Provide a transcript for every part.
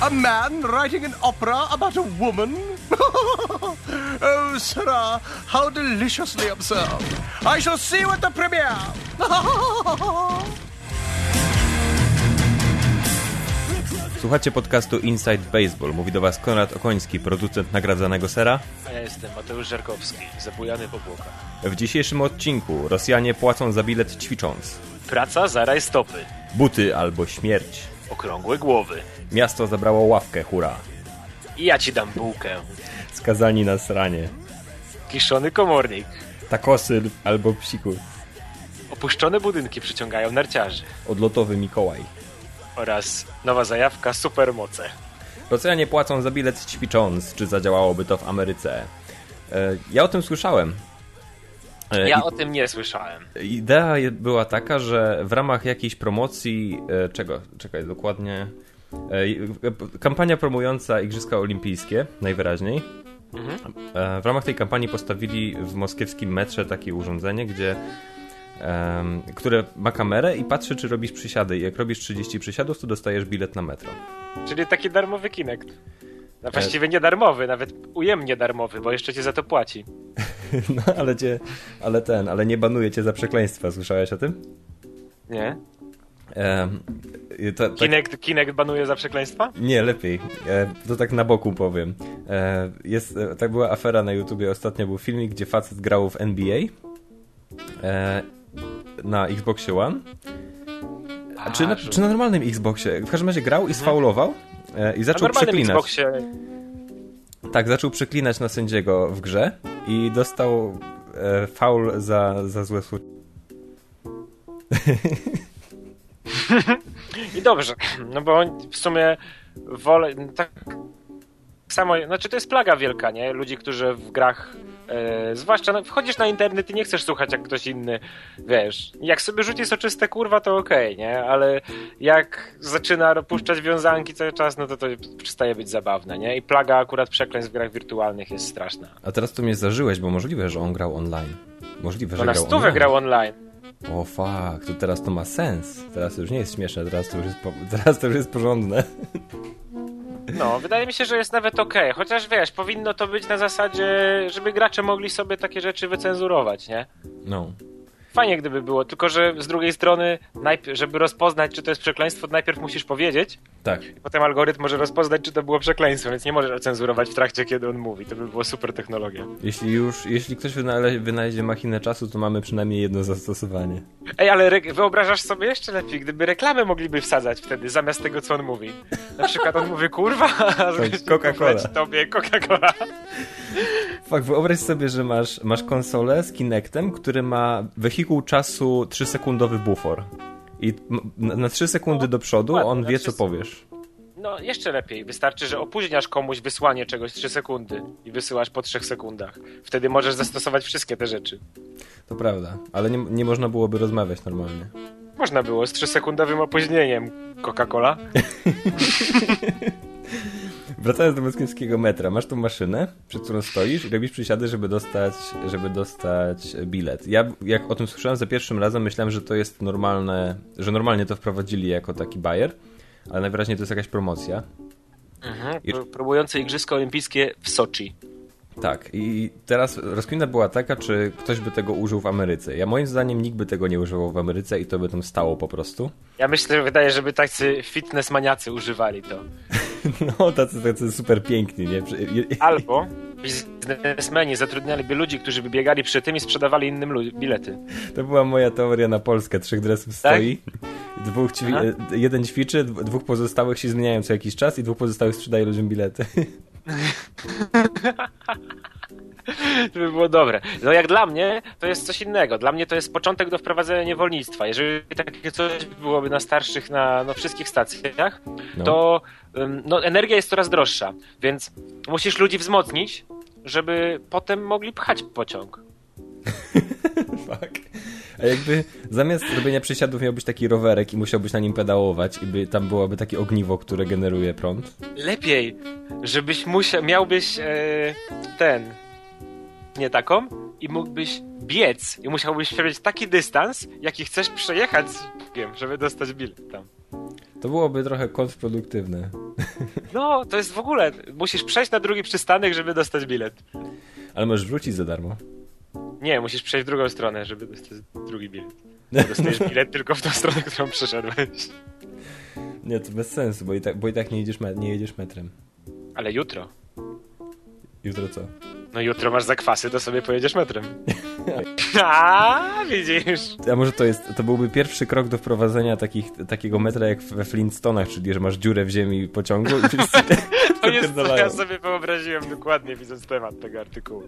A man writing an opera about a woman? Oh, sirrah, how deliciously absurd. I shall see you at the premiere. Słuchacie podcastu Inside Baseball. Mówi do was Konrad Okoński, producent nagradzanego sera. A ja jestem Mateusz Żarkowski, zabujany po błokach. W dzisiejszym odcinku Rosjanie płacą za bilet ćwicząc. Praca za rajstopy. Buty albo śmierć. Okrągłe głowy. Miasto zabrało ławkę, hurra. I ja ci dam bułkę. Skazani na sranie. Kiszony komornik. Takosy albo psikus. Opuszczone budynki przyciągają narciarzy. Odlotowy Mikołaj. Oraz nowa zajawka supermoce. Rosjanie płacą za bilet ćwicząc. Czy zadziałałoby to w Ameryce? Ja o tym słyszałem. Ja o tym nie słyszałem. Idea była taka, że w ramach jakiejś promocji... Czekaj, dokładnie... Kampania promująca Igrzyska Olimpijskie, najwyraźniej. W ramach tej kampanii postawili w moskiewskim metrze takie urządzenie, które ma kamerę i patrzy, czy robisz przysiady. I jak robisz 30 przysiadów, to dostajesz bilet na metro. Czyli taki darmowy Kinect. No właściwie nie darmowy, nawet ujemnie darmowy, bo jeszcze cię za to płaci. No, ale nie banuje cię za przekleństwa. Słyszałeś o tym? Nie? Kinect banuje za przekleństwa? Nie, lepiej. To tak na boku powiem. Tak była afera na YouTubie. Ostatnio był filmik, gdzie facet grał w NBA na Xboxie One. Czy na normalnym Xboxie? W każdym razie grał i sfaulował i zaczął przeklinać. Xboxie... Tak, zaczął przeklinać na sędziego w grze i dostał faul za złe słowo. I dobrze, no bo w sumie wolę tak samo, znaczy to jest plaga wielka, nie? Ludzi, którzy w grach, zwłaszcza wchodzisz na internet i nie chcesz słuchać jak ktoś inny, wiesz, jak sobie rzuci soczyste kurwa to okej, nie? Ale jak zaczyna puszczać wiązanki cały czas, no to przestaje być zabawne, nie? I plaga akurat przekleństw w grach wirtualnych jest straszna. A teraz to mnie zażyłeś, bo możliwe, że on grał online. Możliwe, że na stówę grał online. O fuck, to teraz to ma sens. Teraz to już nie jest śmieszne, teraz to już jest porządne. No, wydaje mi się, że jest nawet okej. Chociaż wiesz, powinno to być na zasadzie, żeby gracze mogli sobie takie rzeczy wycenzurować, nie? No. Fajnie gdyby było, tylko że z drugiej strony, żeby rozpoznać, czy to jest przekleństwo, to najpierw musisz powiedzieć. Tak. I potem algorytm może rozpoznać, czy to było przekleństwo, więc nie możesz ocenzurować w trakcie, kiedy on mówi. To by było super technologia. Jeśli ktoś wynajdzie machinę czasu, to mamy przynajmniej jedno zastosowanie. Ej, ale wyobrażasz sobie jeszcze lepiej, gdyby reklamy mogliby wsadzać wtedy, zamiast tego, co on mówi. Na przykład on mówi, kurwa, a Coca-Cola. Tobie Coca-Cola. Fakt, wyobraź sobie, że masz konsolę z Kinectem, który ma wehikuł czasu 3-sekundowy bufor. I na 3 sekundy do przodu ładnie, on wie, co powiesz. No, jeszcze lepiej. Wystarczy, że opóźniasz komuś wysłanie czegoś 3 sekundy i wysyłasz po 3 sekundach. Wtedy możesz zastosować wszystkie te rzeczy. To prawda, ale nie można byłoby rozmawiać normalnie. Można było, z 3-sekundowym opóźnieniem. Coca-Cola. Wracając do moskiewskiego metra, masz tą maszynę, przed którą stoisz i robisz przysiady, żeby dostać bilet. Ja, jak o tym słyszałem za pierwszym razem, myślałem, że to jest normalne, że normalnie to wprowadzili jako taki bajer, ale najwyraźniej to jest jakaś promocja. Próbujące Igrzyska Olimpijskie w Soczi. Tak, i teraz rozkmina była taka, czy ktoś by tego użył w Ameryce. Moim zdaniem nikt by tego nie używał w Ameryce i to by tam stało po prostu. Ja myślę, że wydaje, żeby tacy fitness maniacy używali to. No, tacy super piękni, nie? Albo biznesmeni zatrudnialiby ludzi, którzy by biegali przy tym i sprzedawali innym bilety. To była moja teoria na Polskę. 3 dresów stoi, jeden ćwiczy, 2 pozostałych się zmieniają co jakiś czas i 2 pozostałych sprzedaje ludziom bilety. To by było dobre. No jak dla mnie, to jest coś innego. Dla mnie to jest początek do wprowadzenia niewolnictwa. Jeżeli takie coś byłoby na starszych, na wszystkich stacjach, to energia jest coraz droższa. Więc musisz ludzi wzmocnić, żeby potem mogli pchać pociąg. Fuck. A jakby zamiast robienia przysiadów miał być taki rowerek i musiałbyś na nim pedałować i tam byłoby takie ogniwo, które generuje prąd? Lepiej, żebyś miałbyś nie taką i mógłbyś biec i musiałbyś przebyć taki dystans, jaki chcesz przejechać z biegiem, żeby dostać bilet tam. To byłoby trochę kontrproduktywne. No, to jest w ogóle... Musisz przejść na drugi przystanek, żeby dostać bilet. Ale możesz wrócić za darmo. Nie, musisz przejść w drugą stronę, żeby dostać drugi bilet. Dostajesz bilet tylko w tą stronę, którą przeszedłeś. Nie, to bez sensu, bo i tak nie jedziesz metrem. Ale jutro. Jutro co? No jutro masz zakwasy, to sobie pojedziesz metrem. A, widzisz. A może to byłby pierwszy krok do wprowadzenia takiego metra jak we Flintstonach, czyli że masz dziurę w ziemi pociągu i wszyscy to jest co ja sobie wyobraziłem dokładnie, widząc temat tego artykułu.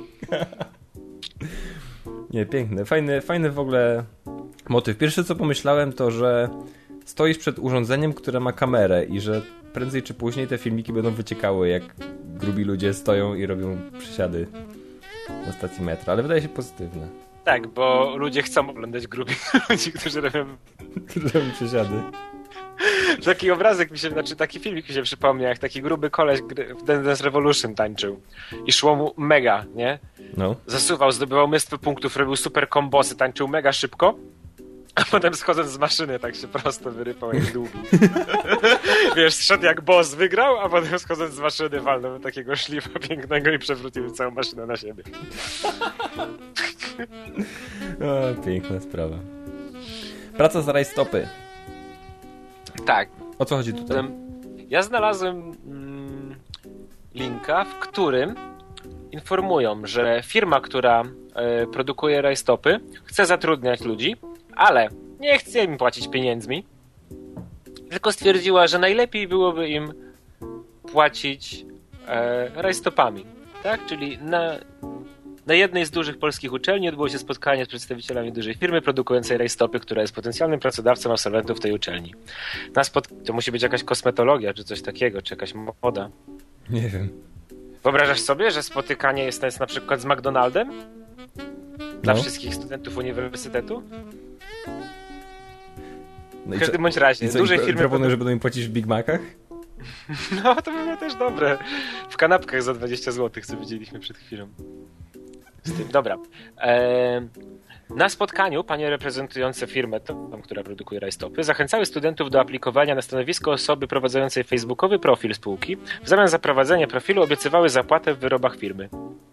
Nie, piękne. Fajny w ogóle motyw. Pierwsze co pomyślałem to, że stoisz przed urządzeniem, które ma kamerę i że prędzej czy później te filmiki będą wyciekały, jak grubi ludzie stoją i robią przysiady na stacji metra, ale wydaje się pozytywne. Tak, bo ludzie chcą oglądać grubych ludzi, którzy robią przysiady. Taki obrazek taki filmik mi się przypomniał, jak taki gruby koleś w Dance Revolution tańczył i szło mu mega, nie? No. Zasuwał, zdobywał mnóstwo punktów, robił super kombosy, tańczył mega szybko, a potem schodząc z maszyny tak się prosto wyrypał jak długi. Wiesz, szedł jak boss, wygrał, a potem schodząc z maszyny walnął takiego szlifa pięknego i przewrócił całą maszynę na siebie. O, piękna sprawa. Praca za rajstopy. Tak. O co chodzi tutaj? Ja znalazłem linka, w którym informują, że firma, która produkuje rajstopy, chce zatrudniać ludzi, ale nie chce im płacić pieniędzmi, tylko stwierdziła, że najlepiej byłoby im płacić rajstopami. Tak? Czyli na jednej z dużych polskich uczelni odbyło się spotkanie z przedstawicielami dużej firmy produkującej rajstopy, która jest potencjalnym pracodawcą absolwentów tej uczelni. To musi być jakaś kosmetologia, czy coś takiego, czy jakaś moda. Nie wiem. Wyobrażasz sobie, że spotykanie jest na przykład z McDonaldem? Dla wszystkich studentów uniwersytetu? No w każdym bądź razie, dużej firmy... Proponują, że będą im płacić w Big Macach? No, to by było też dobre. W kanapkach za 20 zł, co widzieliśmy przed chwilą. Dobra. Na spotkaniu panie reprezentujące firmę, która produkuje rajstopy, zachęcały studentów do aplikowania na stanowisko osoby prowadzącej facebookowy profil spółki. W zamian za prowadzenie profilu obiecywały zapłatę w wyrobach firmy.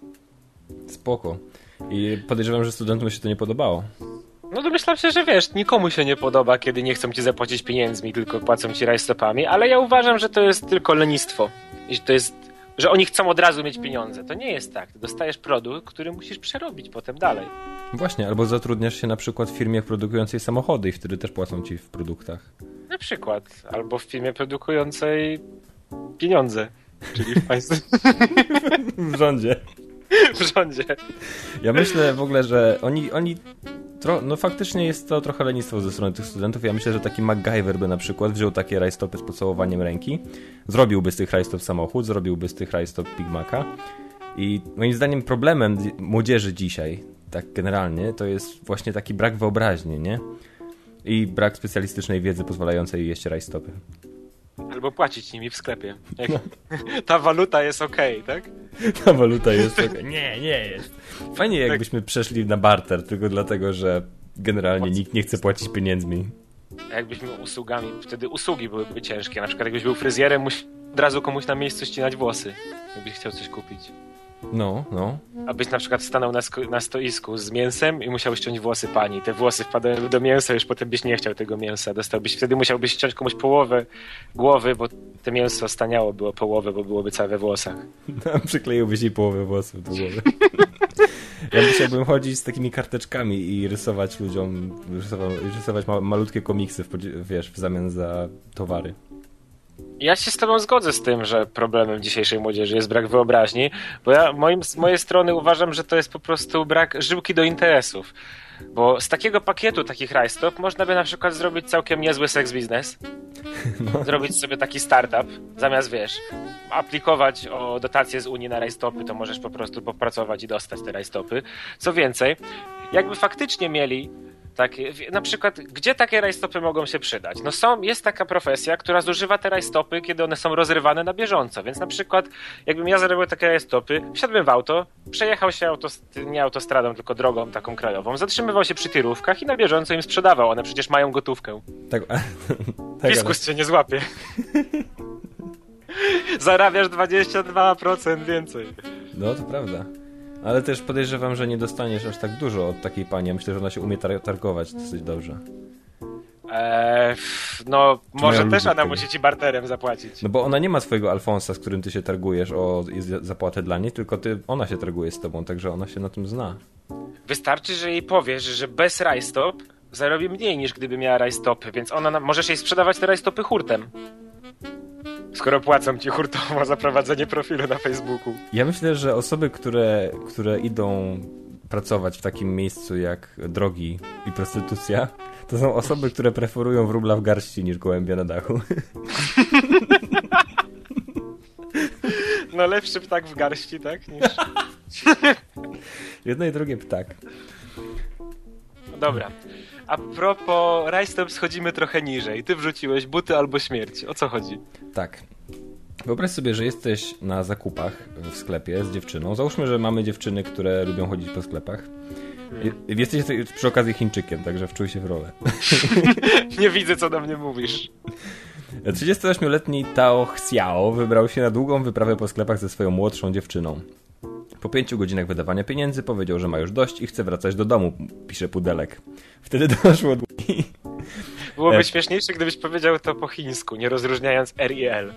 Spoko. I podejrzewam, że studentom się to nie podobało. No domyślam się, że wiesz, nikomu się nie podoba, kiedy nie chcą ci zapłacić pieniędzmi, tylko płacą ci rajstopami, ale ja uważam, że to jest tylko lenistwo. I że oni chcą od razu mieć pieniądze. To nie jest tak. Ty dostajesz produkt, który musisz przerobić potem dalej. Właśnie, albo zatrudniasz się na przykład w firmie produkującej samochody i wtedy też płacą ci w produktach. Na przykład. Albo w firmie produkującej pieniądze. Czyli w państwie. W rządzie. W rządzie. Ja myślę w ogóle, że oni no faktycznie jest to trochę lenistwo ze strony tych studentów. Ja myślę, że taki MacGyver by na przykład wziął takie rajstopy z pocałowaniem ręki, zrobiłby z tych rajstop samochód, zrobiłby z tych rajstop Big Maca i moim zdaniem problemem młodzieży dzisiaj, tak generalnie, to jest właśnie taki brak wyobraźni, nie? I brak specjalistycznej wiedzy pozwalającej jeść rajstopy. Albo płacić nimi w sklepie. Ta waluta jest okej, tak? Ta waluta jest okej. Nie jest. Fajnie jakbyśmy przeszli na barter, tylko dlatego, że generalnie nikt nie chce płacić pieniędzmi. A jakbyśmy usługami, wtedy usługi byłyby ciężkie. Na przykład jakbyś był fryzjerem, musisz od razu komuś na miejscu ścinać włosy, jakbyś chciał coś kupić. No. Abyś na przykład stanął na stoisku z mięsem i musiałbyś ściąć włosy pani. Te włosy wpadały do mięsa, już potem byś nie chciał tego mięsa. Wtedy musiałbyś ściąć komuś połowę głowy, bo te mięso staniało było połowę, bo byłoby całe we włosach. No, przykleiłbyś jej połowę włosów do głowy. Ja musiałbym chodzić z takimi karteczkami i rysować ludziom, rysować malutkie komiksy w zamian za towary. Ja się z tobą zgodzę z tym, że problemem dzisiejszej młodzieży jest brak wyobraźni, bo ja z mojej strony uważam, że to jest po prostu brak żyłki do interesów. Bo z takiego pakietu takich rajstop można by na przykład zrobić całkiem niezły seks biznes. No. Zrobić sobie taki startup. Zamiast, aplikować o dotacje z Unii na rajstopy, to możesz po prostu popracować i dostać te rajstopy. Co więcej, jakby faktycznie mieli na przykład, gdzie takie rajstopy mogą się przydać? No jest taka profesja, która zużywa te rajstopy, kiedy one są rozrywane na bieżąco, więc na przykład jakbym ja zrobił takie rajstopy, wsiadłbym w auto, przejechał się nie autostradą, tylko drogą taką krajową, zatrzymywał się przy tirówkach i na bieżąco im sprzedawał, one przecież mają gotówkę. Tak, Fiskus cię nie złapie. Zarabiasz 22% więcej. No, to prawda. Ale też podejrzewam, że nie dostaniesz aż tak dużo od takiej pani. Myślę, że ona się umie targować dosyć dobrze. No, może ja też lubię ona tego. musi ci barterem zapłacić. No bo ona nie ma swojego Alfonsa, z którym ty się targujesz o zapłatę dla niej, tylko ona się targuje z tobą, także ona się na tym zna. Wystarczy, że jej powiesz, że bez rajstop zarobi mniej niż gdyby miała rajstopy, więc możesz jej sprzedawać te rajstopy hurtem. Skoro płacą ci hurtowo za prowadzenie profilu na Facebooku. Ja myślę, że osoby, które idą pracować w takim miejscu jak drogi i prostytucja, to są osoby, które preferują wróbla w garści niż gołębia na dachu. No lepszy ptak w garści, tak? Niż... Jedno i drugie ptak. No dobra. A propos rajstop schodzimy trochę niżej. Ty wrzuciłeś buty albo śmierć. O co chodzi? Tak. Wyobraź sobie, że jesteś na zakupach w sklepie z dziewczyną. Załóżmy, że mamy dziewczyny, które lubią chodzić po sklepach. Jesteś przy okazji Chińczykiem, także wczuj się w rolę. Nie widzę, co do mnie mówisz. 38-letni Tao Xiao wybrał się na długą wyprawę po sklepach ze swoją młodszą dziewczyną. Po 5 godzinach wydawania pieniędzy powiedział, że ma już dość i chce wracać do domu, pisze Pudelek. Wtedy doszło do... Byłoby śmieszniejsze, gdybyś powiedział to po chińsku, nie rozróżniając R i L.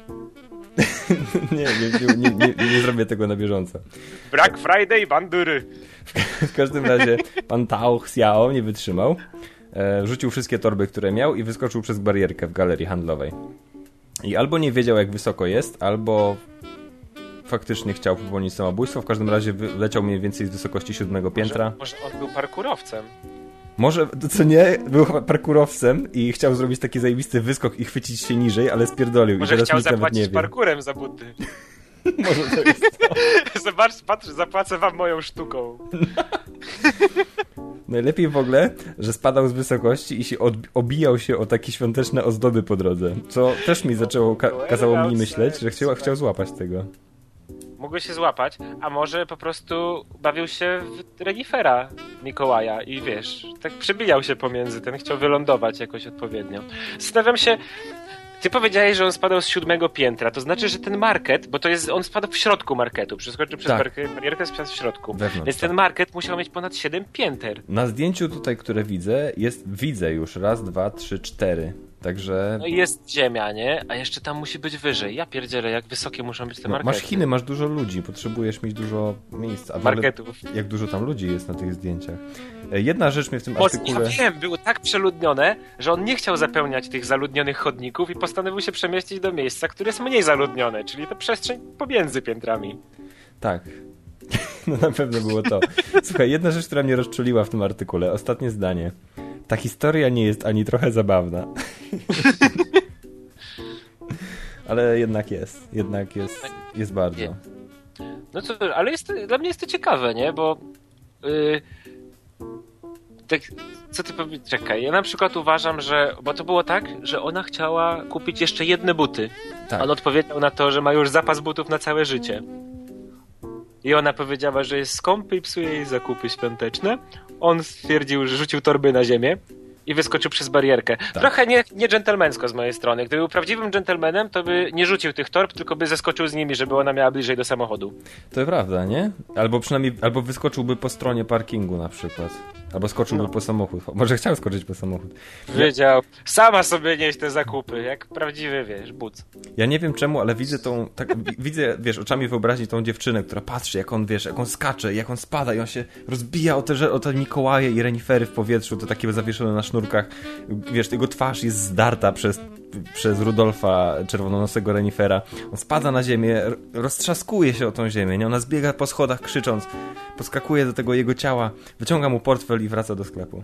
Nie zrobię tego na bieżąco. Black Friday, bandury. W każdym razie pan Tao Xiao nie wytrzymał. Rzucił wszystkie torby, które miał i wyskoczył przez barierkę w galerii handlowej. I albo nie wiedział, jak wysoko jest, albo faktycznie chciał popełnić samobójstwo. W każdym razie leciał mniej więcej z wysokości 7 piętra. Może on był parkurowcem. Może, co nie, był parkurowcem i chciał zrobić taki zajebisty wyskok i chwycić się niżej, ale spierdolił. Może i teraz chciał nikt nawet nie zapłacić wie. parkurem za buty. Może to jest to. Zobacz, patrz, zapłacę wam moją sztuką. Najlepiej w ogóle, że spadał z wysokości i się obijał się o takie świąteczne ozdoby po drodze. Co też mi kazało mi myśleć, że chciał złapać tego. Mógłby się złapać, a może po prostu bawił się w renifera Mikołaja i wiesz, tak przebijał się pomiędzy ten, chciał wylądować jakoś odpowiednio. Zastanawiam się, ty powiedziałeś, że on spadał z 7 piętra, to znaczy, że ten market, bo to jest, on spadł w środku marketu, przeskoczył przez barierkę, spadł w środku, więc ten market musiał mieć ponad 7 pięter. Na zdjęciu tutaj, które widzę już 1, 2, 3, 4. Także... No i jest ziemia, nie? A jeszcze tam musi być wyżej. Ja pierdzielę, jak wysokie muszą być te markety. Masz Chiny, masz dużo ludzi, potrzebujesz mieć dużo miejsc. A marketów. Jak dużo tam ludzi jest na tych zdjęciach. Jedna rzecz mnie w tym artykule... Ja wiem, było tak przeludnione, że on nie chciał zapełniać tych zaludnionych chodników i postanowił się przemieścić do miejsca, które jest mniej zaludnione, czyli to przestrzeń pomiędzy piętrami. Tak. No na pewno było to. Słuchaj, jedna rzecz, która mnie rozczuliła w tym artykule, ostatnie zdanie. Ta historia nie jest ani trochę zabawna. Ale jednak jest bardzo. No co, ale dla mnie jest to ciekawe, nie? Bo tak, co ty powiedz? Czekaj, ja na przykład uważam, że, bo to było tak, że ona chciała kupić jeszcze jedne buty. Tak. On odpowiedział na to, że ma już zapas butów na całe życie. I ona powiedziała, że jest skąpy i psuje jej zakupy świąteczne. On stwierdził, że rzucił torby na ziemię i wyskoczył przez barierkę. Tak. Trochę nie dżentelmeńsko z mojej strony. Gdyby był prawdziwym dżentelmenem, to by nie rzucił tych torb, tylko by zeskoczył z nimi, żeby ona miała bliżej do samochodu. To prawda, nie? Albo przynajmniej, wyskoczyłby po stronie parkingu na przykład. Albo skoczyłby po samochód. Może chciał skoczyć po samochód. Wiedział. Sama sobie nieść te zakupy, jak prawdziwy, wiesz, buc. Ja nie wiem czemu, ale widzę, wiesz, oczami wyobraźni tą dziewczynę, która patrzy, jak on skacze, jak on spada i on się rozbija o te Mikołaje i renifery w powietrzu, to takie zawieszone na sznurkach. Wiesz, jego twarz jest zdarta przez Rudolfa, czerwononosego renifera. On spada na ziemię, roztrzaskuje się o tą ziemię, nie? Ona zbiega po schodach krzycząc, podskakuje do tego jego ciała, wyciąga mu portfel i wraca do sklepu.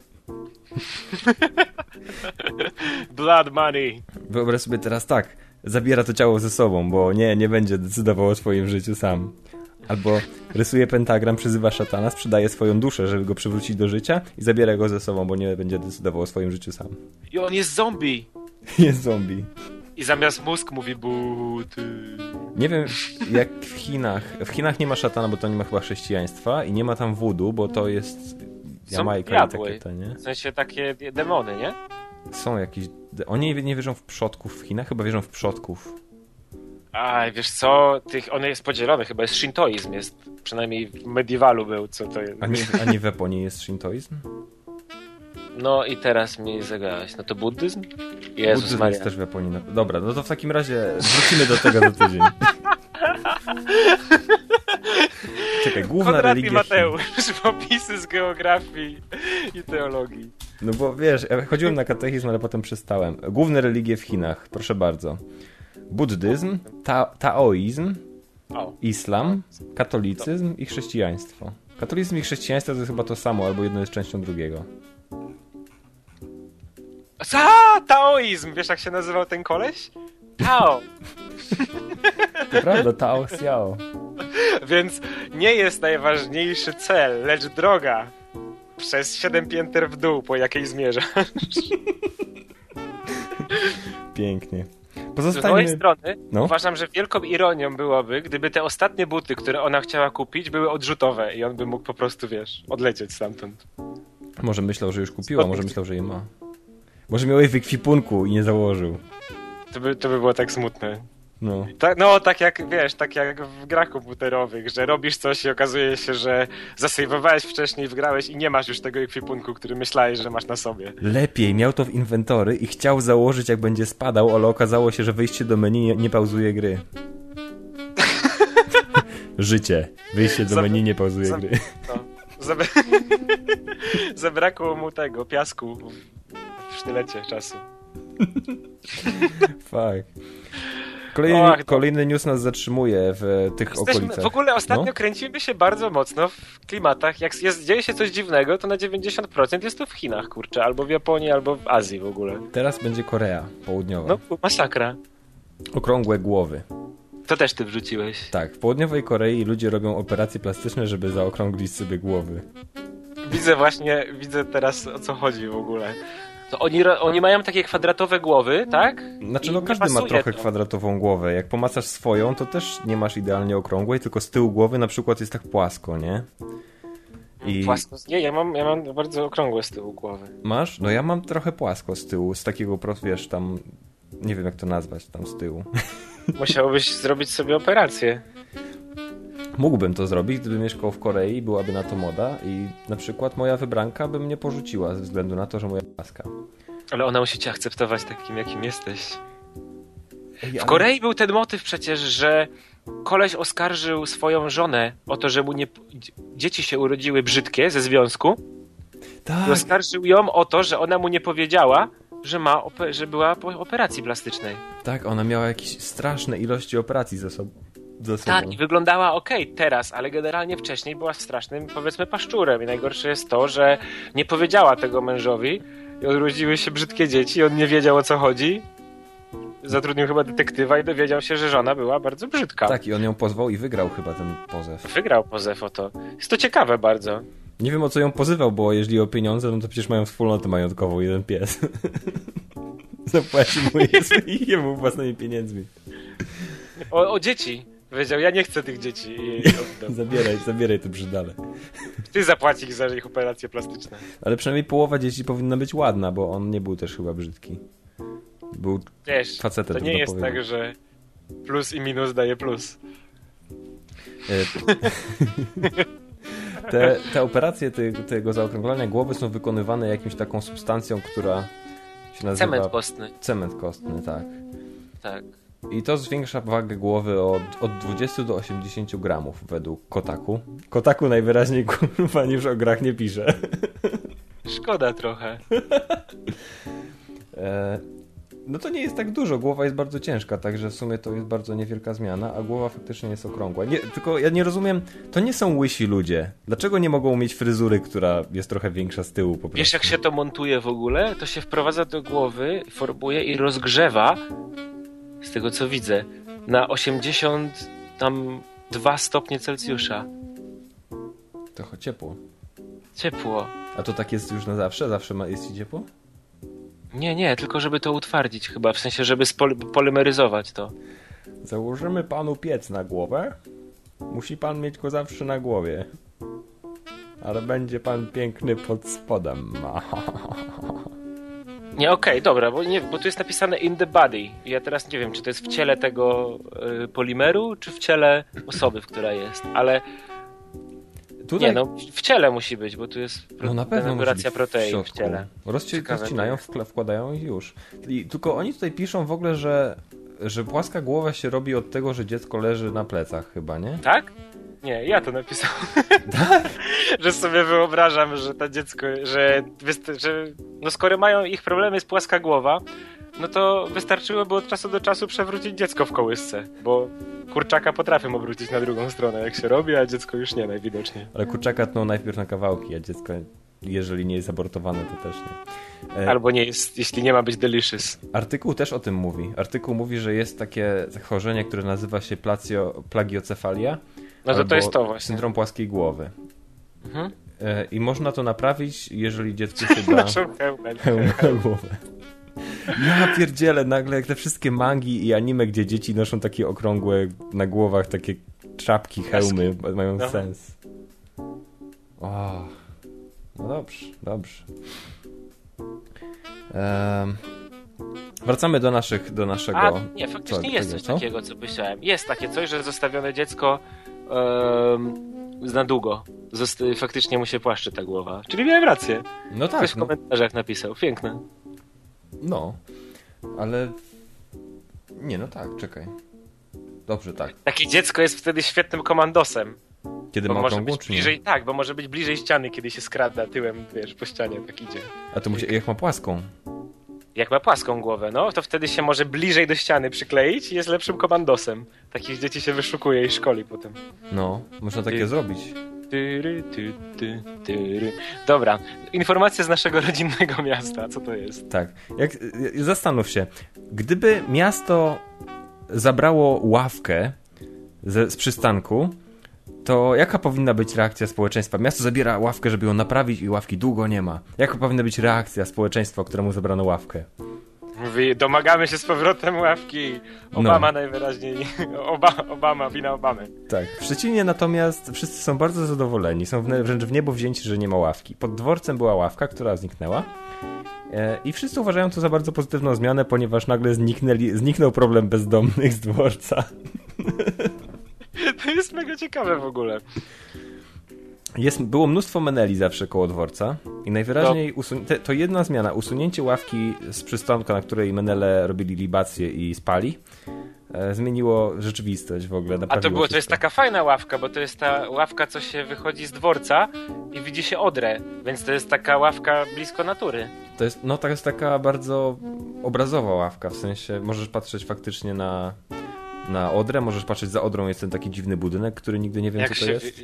Blood money. Wyobraź sobie teraz tak, zabiera to ciało ze sobą, bo nie będzie decydował o swoim życiu sam. Albo rysuje pentagram, przyzywa szatana, sprzedaje swoją duszę, żeby go przywrócić do życia i zabiera go ze sobą, bo nie będzie decydował o swoim życiu sam. I on jest zombie. Jest zombie. I zamiast mózg mówi buty. Nie wiem, jak w Chinach. W Chinach nie ma szatana, bo to nie ma chyba chrześcijaństwa i nie ma tam voodoo, bo to jest Jamajka i takie to, nie? W sensie takie demony, nie? Są jakieś... Oni nie wierzą w przodków w Chinach? Chyba wierzą w przodków. A wiesz co, on jest podzielony, chyba jest shintoizm, przynajmniej w mediewalu był, co to jest. A nie w Japonii jest shintoizm? No i teraz mnie zagadałeś. No to buddyzm? Jezus Buddyzm Maria. jest też w Japonii. Dobra, no to w takim razie wrócimy do tego za tydzień. Czekaj, główna Konrad religia i Mateusz, opisy z geografii i teologii. No bo wiesz, ja chodziłem na katechizm, ale potem przestałem. Główne religie w Chinach, proszę bardzo. Buddyzm, taoizm, islam, katolicyzm i chrześcijaństwo. Katolicyzm i chrześcijaństwo to jest chyba to samo, albo jedno jest częścią drugiego. Taoizm! Wiesz jak się nazywał ten koleś? Tao. To prawda, Tao Xiao. Więc nie jest najważniejszy cel, lecz droga przez 7 pięter w dół, po jakiej zmierzasz. Pięknie. Z mojej strony uważam, że wielką ironią byłoby, gdyby te ostatnie buty, które ona chciała kupić, były odrzutowe i on by mógł po prostu, odlecieć stamtąd. Może myślał, że już kupiła, może myślał, że je ma. Może miał jej w ekwipunku i nie założył. To by było tak smutne. No. Tak jak w grach komputerowych, że robisz coś i okazuje się, że zasejwowałeś wcześniej, wgrałeś i nie masz już tego ekwipunku, który myślałeś, że masz na sobie. Lepiej, miał to w inwentory i chciał założyć, jak będzie spadał, ale okazało się, że wyjście do menu nie pauzuje gry. Życie. Wyjście do menu nie pauzuje gry. No. Zabrakło mu tego piasku w sztylecie czasu. Fuck. Kolejny news nas zatrzymuje w tych okolicach. W ogóle ostatnio kręcimy się bardzo mocno w klimatach. Jak dzieje się coś dziwnego, to na 90% jest to w Chinach, kurczę. Albo w Japonii, albo w Azji w ogóle. Teraz będzie Korea Południowa. No, masakra. Okrągłe głowy. To też ty wrzuciłeś. Tak, w południowej Korei ludzie robią operacje plastyczne, żeby zaokrąglić sobie głowy. Widzę teraz, o co chodzi w ogóle. To oni mają takie kwadratowe głowy, tak? Znaczy, każdy ma trochę kwadratową głowę. Jak pomacasz swoją, to też nie masz idealnie okrągłej, tylko z tyłu głowy na przykład jest tak płasko, nie? Płasko? Nie, ja mam bardzo okrągłe z tyłu głowy. Masz? No ja mam trochę płasko z tyłu, z takiego, wiesz, tam... Nie wiem, jak to nazwać, tam z tyłu. Musiałbyś zrobić sobie operację. Mógłbym to zrobić, gdybym mieszkał w Korei, byłaby na to moda i na przykład moja wybranka by mnie porzuciła ze względu na to, że moja płaska. Ale ona musi cię akceptować takim, jakim jesteś. W Korei był ten motyw przecież, że koleś oskarżył swoją żonę o to, że mu dzieci się urodziły brzydkie ze związku. Tak. I oskarżył ją o to, że ona mu nie powiedziała, że była po operacji plastycznej. Tak, ona miała jakieś straszne ilości operacji ze sobą. Tak, i wyglądała okej teraz, ale generalnie wcześniej była strasznym, powiedzmy, paszczurem. I najgorsze jest to, że nie powiedziała tego mężowi i urodziły się brzydkie dzieci i on nie wiedział, o co chodzi. Zatrudnił chyba detektywa i dowiedział się, że żona była bardzo brzydka. Tak, i on ją pozwał i wygrał chyba ten pozew. Wygrał pozew o to. Jest to ciekawe bardzo. Nie wiem, o co ją pozywał, bo jeżeli o pieniądze, no to przecież mają wspólnotę majątkową, jeden pies. Zapłacił mu jemu własnymi pieniędzmi. O dzieci. Powiedział, ja nie chcę tych dzieci. Zabieraj te brzydale. Ty zapłacisz za ich operacje plastyczne. Ale przynajmniej połowa dzieci powinna być ładna, bo on nie był też chyba brzydki. Był facetem. To nie jest tak, że plus i minus daje plus. Te operacje tego zaokrąglania głowy są wykonywane jakimś taką substancją, która się nazywa... Cement kostny. Cement kostny, tak. Tak. I to zwiększa wagę głowy od 20 do 80 gramów według Kotaku. Kotaku najwyraźniej kurwa już o grach nie pisze. Szkoda trochę. No to nie jest tak dużo, głowa jest bardzo ciężka, także w sumie to jest bardzo niewielka zmiana, a głowa faktycznie jest okrągła. Tylko ja nie rozumiem, to nie są łysi ludzie. Dlaczego nie mogą mieć fryzury, która jest trochę większa z tyłu po prostu? Wiesz, jak się to montuje w ogóle? To się wprowadza do głowy, formuje i rozgrzewa, z tego co widzę, na 82 stopnie Celsjusza. Trochę ciepło. Ciepło. A to tak jest już na zawsze? Zawsze jest ci ciepło? Nie, tylko żeby to utwardzić chyba, w sensie, żeby polymeryzować to. Założymy panu piec na głowę. Musi pan mieć go zawsze na głowie. Ale będzie pan piękny pod spodem. Nie, okej, dobra, bo tu jest napisane in the body. I ja teraz nie wiem, czy to jest w ciele tego polimeru, czy w ciele osoby, która jest, ale Tutaj... nie, no w ciele musi być, bo tu jest No na pewno denaturacja protein w ciele. Rozcinają, wkładają i już. Tylko oni tutaj piszą w ogóle, że płaska głowa się robi od tego, że dziecko leży na plecach chyba, nie? Tak? Nie, ja to napisałem. Że sobie wyobrażam, że to dziecko, że no skoro mają ich problemy z płaska głowa, no to wystarczyłoby od czasu do czasu przewrócić dziecko w kołysce, bo kurczaka potrafią obrócić na drugą stronę, jak się robi, a dziecko już nie, najwidoczniej. Ale kurczaka tną najpierw na kawałki, a dziecko, jeżeli nie jest abortowane, to też nie. Albo nie jest, jeśli nie ma być delicious. Artykuł też o tym mówi. Artykuł mówi, że jest takie schorzenie, które nazywa się plagiocefalia. No to jest to właśnie. Syndrom płaskiej głowy. Mhm. I można to naprawić, jeżeli dziecku się da... Naszą hełmę na głowę. Ja pierdzielę, nagle jak te wszystkie mangi i anime, gdzie dzieci noszą takie okrągłe na głowach, takie czapki, hełmy, mają sens. O, no dobrze. Wracamy do naszego... A, nie, faktycznie jest coś takiego, co myślałem. Jest takie coś, że zostawione dziecko na długo. Faktycznie mu się płaszczy ta głowa. Czyli miałem rację. No tak. Ktoś w komentarzach napisał. Piękne. No, ale... Nie, no tak, czekaj. Dobrze, tak. Takie dziecko jest wtedy świetnym komandosem. Kiedy ma okrągłą, czy bliżej, nie? Tak, bo może być bliżej ściany, kiedy się skradda tyłem, wiesz, po ścianie, tak idzie. A to jak ma płaską? Jak ma płaską głowę, no, to wtedy się może bliżej do ściany przykleić i jest lepszym komandosem. Takich dzieci się wyszukuje i szkoli potem. No, można takie zrobić. Dobra, informacja z naszego rodzinnego miasta, co to jest? Tak, zastanów się, gdyby miasto zabrało ławkę z przystanku, to jaka powinna być reakcja społeczeństwa? Miasto zabiera ławkę, żeby ją naprawić i ławki długo nie ma. Jaka powinna być reakcja społeczeństwa, któremu zabrano ławkę? Mówi, domagamy się z powrotem ławki. Obama najwyraźniej. Obama, wina Obamy. Tak. W Szczecinie natomiast wszyscy są bardzo zadowoleni. Są wręcz w niebo wzięci, że nie ma ławki. Pod dworcem była ławka, która zniknęła. I wszyscy uważają to za bardzo pozytywną zmianę, ponieważ nagle zniknął problem bezdomnych z dworca. To jest mega ciekawe w ogóle. Było mnóstwo meneli zawsze koło dworca i najwyraźniej to jedna zmiana, usunięcie ławki z przystanku, na której menele robili libacje i spali, zmieniło rzeczywistość w ogóle. A to jest taka fajna ławka, bo to jest ta ławka, co się wychodzi z dworca i widzi się Odrę, więc to jest taka ławka blisko natury. To jest taka bardzo obrazowa ławka, w sensie możesz patrzeć faktycznie na Odrę, możesz patrzeć za Odrą, jest ten taki dziwny budynek, który nigdy nie wiem, co to jest.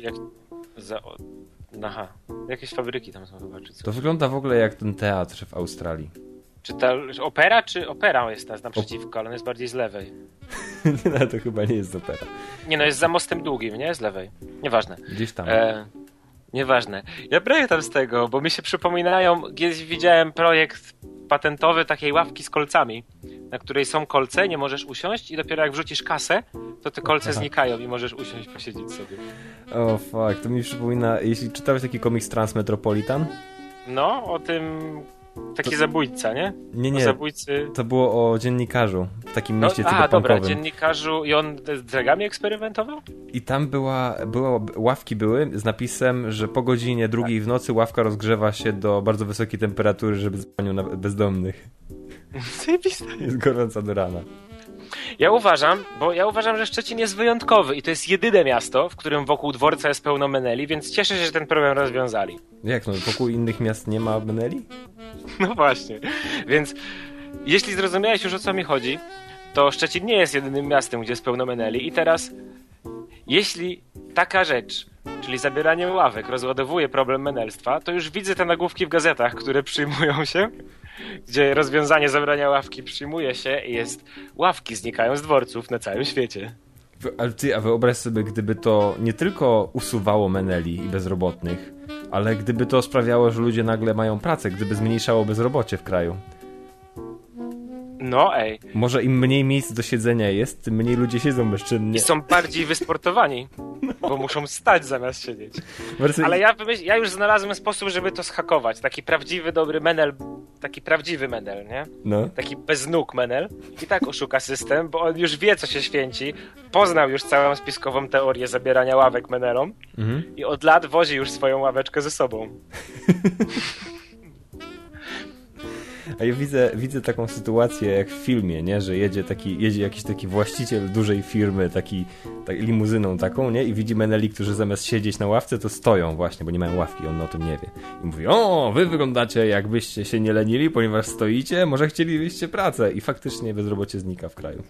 Aha, jakieś fabryki tam są chyba, czy coś. To wygląda w ogóle jak ten teatr w Australii. Czy ta opera, czy opera jest naprzeciwko, ale on jest bardziej z lewej. No to chyba nie jest opera. Nie, no jest za mostem długim, nie? Z lewej. Nieważne. Gdzieś tam. Nieważne. Ja pamiętam z tego, bo mi się przypominają, kiedyś widziałem projekt patentowy takiej ławki z kolcami, na której są kolce, nie możesz usiąść i dopiero jak wrzucisz kasę, to te kolce znikają i możesz usiąść, posiedzieć sobie. O fuck, to mi przypomina, jeśli czytałeś taki komiks Transmetropolitan? No, o tym... Taki zabójca, nie? Nie. O zabójcy... To było o dziennikarzu w takim mieście cyberpunkowym. Dobra, dziennikarzu i on z dragami eksperymentował? I tam ławki były z napisem, że po godzinie 2:00 w nocy ławka rozgrzewa się do bardzo wysokiej temperatury, żeby zapalił na bezdomnych. Jest gorąca do rana. Ja uważam, że Szczecin jest wyjątkowy i to jest jedyne miasto, w którym wokół dworca jest pełno meneli, więc cieszę się, że ten problem rozwiązali. Jak no? Wokół innych miast nie ma meneli? No właśnie. Więc jeśli zrozumiałeś już, o co mi chodzi, to Szczecin nie jest jedynym miastem, gdzie jest pełno meneli i teraz jeśli taka rzecz, czyli zabieranie ławek, rozładowuje problem menelstwa, to już widzę te nagłówki w gazetach, które przyjmują się, gdzie rozwiązanie zabrania ławki przyjmuje się i jest ławki znikają z dworców na całym świecie. A wyobraź sobie, gdyby to nie tylko usuwało meneli i bezrobotnych, ale gdyby to sprawiało, że ludzie nagle mają pracę, gdyby zmniejszało bezrobocie w kraju. No ej. Może im mniej miejsc do siedzenia jest, tym mniej ludzie siedzą bezczynnie. I są bardziej wysportowani, bo muszą stać zamiast siedzieć. Ale ja już znalazłem sposób, żeby to zhakować. Taki prawdziwy, dobry menel, taki prawdziwy menel, nie? No. Taki bez nóg menel i tak oszuka system, bo on już wie, co się święci, poznał już całą spiskową teorię zabierania ławek menelom i od lat wozi już swoją ławeczkę ze sobą. A ja widzę taką sytuację jak w filmie, nie? Że jedzie jakiś taki właściciel dużej firmy, limuzyną taką, nie? I widzi meneli, którzy zamiast siedzieć na ławce, to stoją właśnie, bo nie mają ławki, on o tym nie wie. I mówi, o, wy wyglądacie jakbyście się nie lenili, ponieważ stoicie, może chcielibyście pracę. I faktycznie bezrobocie znika w kraju.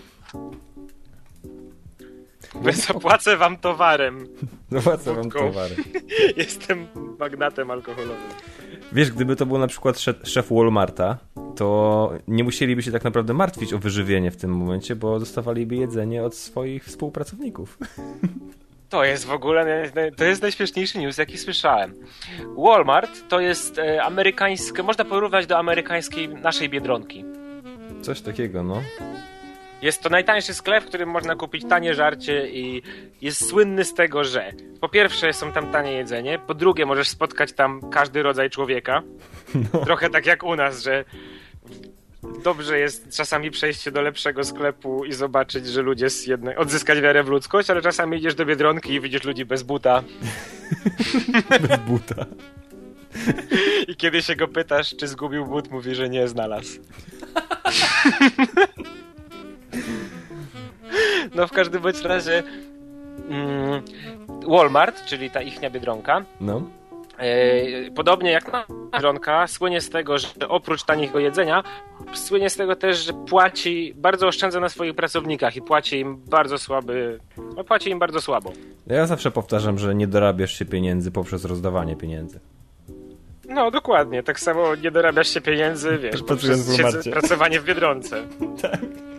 Zapłacę wam towarem. Zapłacę wam towarem. Jestem magnatem alkoholowym. Wiesz, gdyby to był na przykład szef Walmarta, to nie musieliby się tak naprawdę martwić o wyżywienie w tym momencie, bo dostawaliby jedzenie od swoich współpracowników. To jest w ogóle, to jest najśmieszniejszy news, jaki słyszałem. Walmart to jest amerykańskie, można porównać do amerykańskiej naszej Biedronki. Coś takiego, no. Jest to najtańszy sklep, w którym można kupić tanie żarcie i jest słynny z tego, że po pierwsze są tam tanie jedzenie, po drugie możesz spotkać tam każdy rodzaj człowieka. No. Trochę tak jak u nas, że dobrze jest czasami przejść się do lepszego sklepu i zobaczyć, że ludzie odzyskać wiarę w ludzkość, ale czasami idziesz do Biedronki i widzisz ludzi bez buta. Bez buta. I kiedy się go pytasz, czy zgubił but, mówi, że nie znalazł. No w każdym bądź razie Walmart, czyli ta ichnia Biedronka, no. Podobnie jak na Biedronka, słynie z tego, że oprócz taniego jedzenia, słynie z tego też, że bardzo oszczędza na swoich pracownikach i płaci im bardzo słabo. Ja zawsze powtarzam, że nie dorabiasz się pieniędzy poprzez rozdawanie pieniędzy. No dokładnie, tak samo nie dorabiasz się pieniędzy, wiesz, poprzez pracowanie w Biedronce. Tak.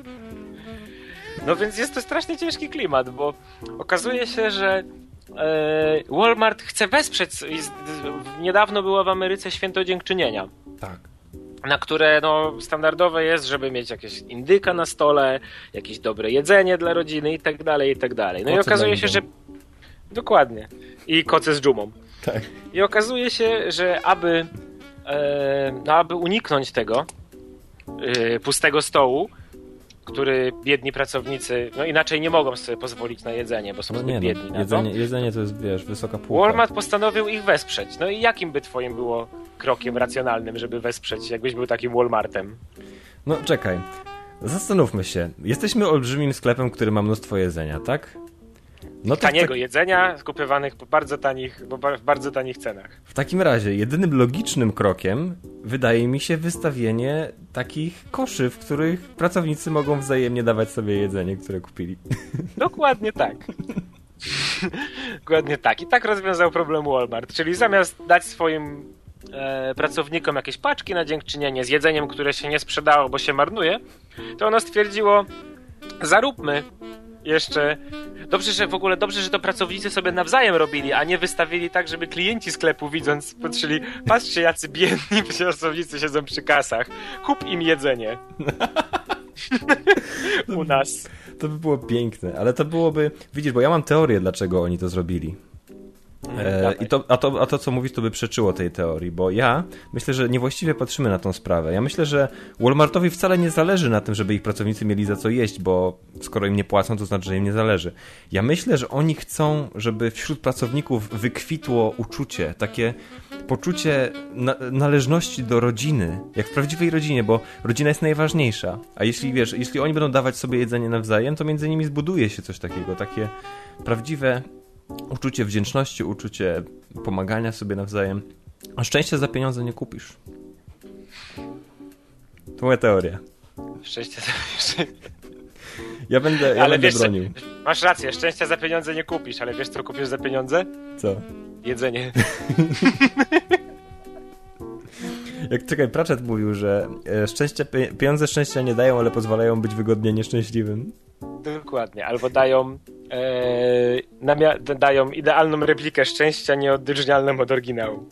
No więc jest to strasznie ciężki klimat, bo okazuje się, że Walmart chce wesprzeć. Niedawno było w Ameryce Święto Dziękczynienia. Tak. Na które standardowe jest, żeby mieć jakieś indyka na stole, jakieś dobre jedzenie dla rodziny i tak dalej, i tak dalej. No i okazuje się, że... Dokładnie. I koce z dżumą. Tak. I okazuje się, że aby uniknąć tego pustego stołu, który biedni pracownicy, inaczej nie mogą sobie pozwolić na jedzenie, bo są zbyt biedni na to. Jedzenie to jest, wysoka półka. Walmart postanowił ich wesprzeć. No i jakim by twoim było krokiem racjonalnym, żeby wesprzeć, jakbyś był takim Walmartem? No czekaj, zastanówmy się. Jesteśmy olbrzymim sklepem, który ma mnóstwo jedzenia, tak? No to taniego jedzenia, skupiowanych w bardzo tanich cenach. W takim razie, jedynym logicznym krokiem wydaje mi się wystawienie takich koszy, w których pracownicy mogą wzajemnie dawać sobie jedzenie, które kupili. Dokładnie tak. Dokładnie tak. I tak rozwiązał problem Walmart. Czyli zamiast dać swoim pracownikom jakieś paczki na dziękczynienie z jedzeniem, które się nie sprzedało, bo się marnuje, to ono stwierdziło, zaróbmy jeszcze... Dobrze, że to pracownicy sobie nawzajem robili, a nie wystawili tak, żeby klienci sklepu widząc patrzyli, patrzcie jacy biedni pracownicy siedzą przy kasach, kup im jedzenie. U nas. To by było piękne, ale to byłoby... Widzisz, bo ja mam teorię, dlaczego oni to zrobili. A to, co mówisz, to by przeczyło tej teorii, bo ja myślę, że niewłaściwie patrzymy na tą sprawę. Ja myślę, że Walmartowi wcale nie zależy na tym, żeby ich pracownicy mieli za co jeść, bo skoro im nie płacą, to znaczy, że im nie zależy. Ja myślę, że oni chcą, żeby wśród pracowników wykwitło uczucie, takie poczucie należności do rodziny, jak w prawdziwej rodzinie, bo rodzina jest najważniejsza. A jeśli oni będą dawać sobie jedzenie nawzajem, to między nimi zbuduje się coś takiego, takie prawdziwe uczucie wdzięczności, uczucie pomagania sobie nawzajem. A szczęście za pieniądze nie kupisz. To moja teoria. Szczęście Ja będę bronił. Masz rację, szczęścia za pieniądze nie kupisz, ale wiesz co kupisz za pieniądze? Co? Jedzenie. Jak Pratchett mówił, że pieniądze szczęścia nie dają, ale pozwalają być wygodnie nieszczęśliwym. Dokładnie, albo dają idealną replikę szczęścia, nieodróżnialną od oryginału.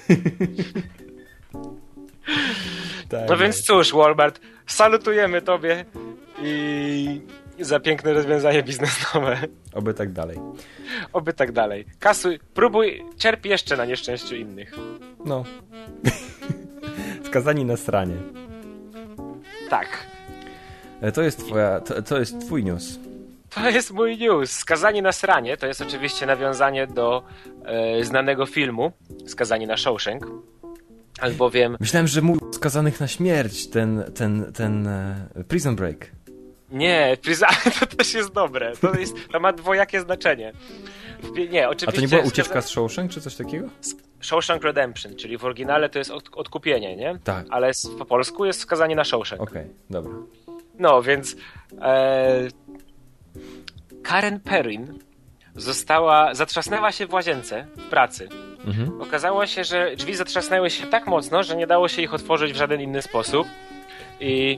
Tak, no więc cóż, Walmart, salutujemy tobie i za piękne rozwiązanie biznesowe. Oby tak dalej. Oby tak dalej. Kasuj, cierp jeszcze na nieszczęściu innych. No. Skazani na sranie. Tak. To jest twój news. To jest mój news. Skazani na sranie to jest oczywiście nawiązanie do znanego filmu Skazani na Shawshank. Albowiem... Myślałem, że mówił o skazanych na śmierć, ten Prison Break. Nie, to też jest dobre. To ma dwojakie znaczenie. Nie, oczywiście... A to nie była ucieczka z Shawshank, czy coś takiego? Shawshank Redemption, czyli w oryginale to jest odkupienie, nie? Tak. Ale po polsku jest Skazanie na Shawshank. Okej, dobra. No, więc Karen Perrin zatrzasnęła się w łazience w pracy. Okazało się, że drzwi zatrzasnęły się tak mocno, że nie dało się ich otworzyć w żaden inny sposób. I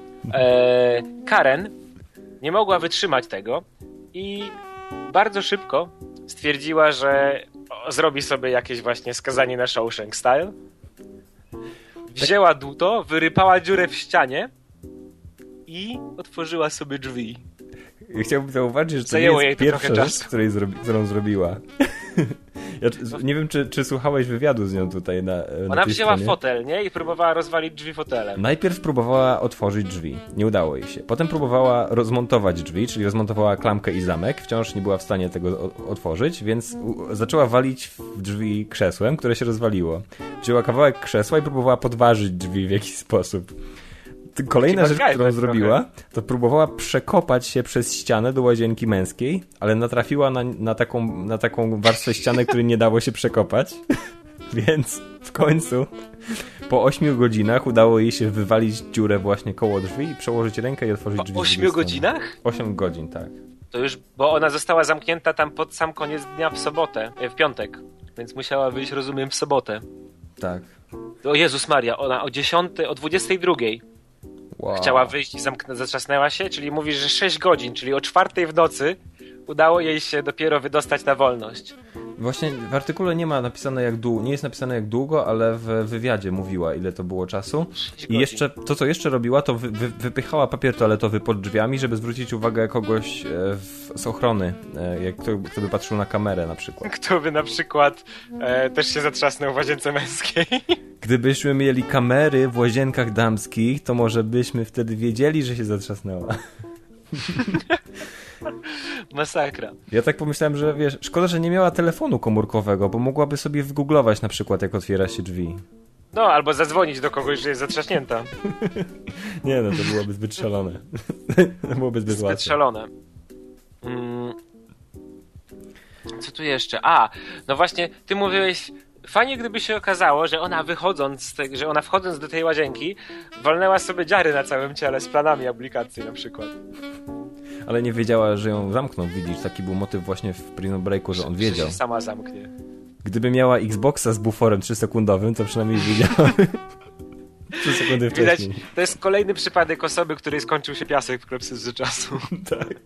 Karen nie mogła wytrzymać tego i bardzo szybko stwierdziła, że zrobi sobie jakieś właśnie Skazanie na Shawshank style. Wzięła dłuto, wyrypała dziurę w ścianie i otworzyła sobie drzwi. Chciałbym zauważyć, że to Zajęło nie jej jest to pierwsza trochę rzecz, czasu. którą zrobiła. Ja nie wiem, czy słuchałeś wywiadu z nią tutaj na Ona tej wzięła stronie. fotel, nie? I próbowała rozwalić drzwi fotelem. Najpierw próbowała otworzyć drzwi. Nie udało jej się. Potem próbowała rozmontować drzwi, czyli rozmontowała klamkę i zamek. Wciąż nie była w stanie tego otworzyć, więc zaczęła walić w drzwi krzesłem, które się rozwaliło. Wzięła kawałek krzesła i próbowała podważyć drzwi w jakiś sposób. Kolejna rzecz, którą zrobiła, to próbowała przekopać się przez ścianę do łazienki męskiej, ale natrafiła na taką warstwę ściany, której nie dało się przekopać. Więc w końcu po 8 godzinach udało jej się wywalić dziurę właśnie koło drzwi i przełożyć rękę i otworzyć drzwi. Po 8 godzinach? 8 godzin, tak. To już, bo ona została zamknięta tam pod sam koniec dnia w piątek. Więc musiała wyjść, rozumiem, w sobotę. Tak. O Jezus Maria, ona o 22 Wow. chciała wyjść i zatrzasnęła się, czyli mówisz, że 6 godzin, czyli o 4 w nocy udało jej się dopiero wydostać na wolność. Właśnie w artykule nie jest napisane jak długo, ale w wywiadzie mówiła, ile to było czasu. I jeszcze to, co jeszcze robiła, to wypychała papier toaletowy pod drzwiami, żeby zwrócić uwagę kogoś z ochrony, kto by patrzył na kamerę na przykład. Kto by na przykład też się zatrzasnął w łazience męskiej. Gdybyśmy mieli kamery w łazienkach damskich, to może byśmy wtedy wiedzieli, że się zatrzasnęła. Masakra. Ja tak pomyślałem, że wiesz, szkoda, że nie miała telefonu komórkowego, bo mogłaby sobie wygooglować na przykład, jak otwiera się drzwi. No, albo zadzwonić do kogoś, że jest zatrzaśnięta. Nie no, to byłoby zbyt szalone. To byłoby zbyt łatwe. Zbyt szalone. Co tu jeszcze? No właśnie, ty mówiłeś, fajnie gdyby się okazało, że ona wchodząc do tej łazienki, walnęła sobie dziary na całym ciele z planami aplikacji na przykład. Ale nie wiedziała, że ją zamkną, widzisz, taki był motyw właśnie w Prison Breaku, że on wiedział. Że się sama zamknie. Gdyby miała Xboxa z buforem 3-sekundowym, to przynajmniej wiedziała 3 sekundy wcześniej. Widać, to jest kolejny przypadek osoby, której skończył się piasek w klepsydrze czasu. Tak.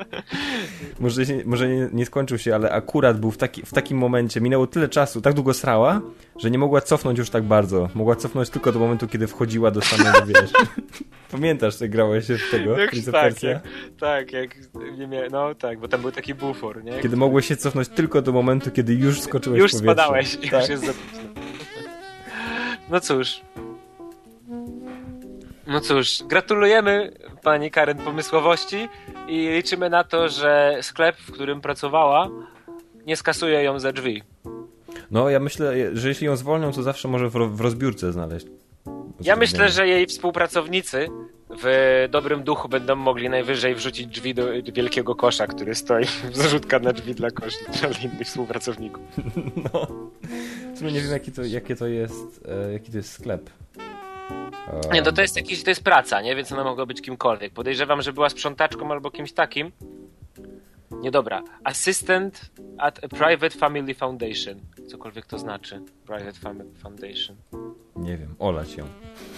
Może nie skończył się, ale akurat był w takim momencie, minęło tyle czasu, tak długo srała, że nie mogła cofnąć już tak bardzo. Mogła cofnąć tylko do momentu, kiedy wchodziła do samego, wiesz. Pamiętasz, że grałeś w tego? Tak, bo tam był taki bufor, nie? Kiedy mogłeś się cofnąć tylko do momentu, kiedy już skoczyłeś w powietrze. Już spadałeś, tak. już jest za późno. No cóż, gratulujemy pani Karen pomysłowości i liczymy na to, że sklep, w którym pracowała, nie skasuje ją za drzwi. No, ja myślę, że jeśli ją zwolnią, to zawsze może w rozbiórce znaleźć. Ja myślę, że jej współpracownicy w dobrym duchu będą mogli najwyżej wrzucić drzwi do wielkiego kosza, który stoi, zarzutka na drzwi dla innych współpracowników. No, w sumie nie wiem, jaki to jest sklep. Nie, to jest praca, nie? Więc ona mogła być kimkolwiek. Podejrzewam, że była sprzątaczką albo kimś takim. Niedobra. Assistant at a Private Family Foundation. Cokolwiek to znaczy. Private Family Foundation. Nie wiem, olać ją.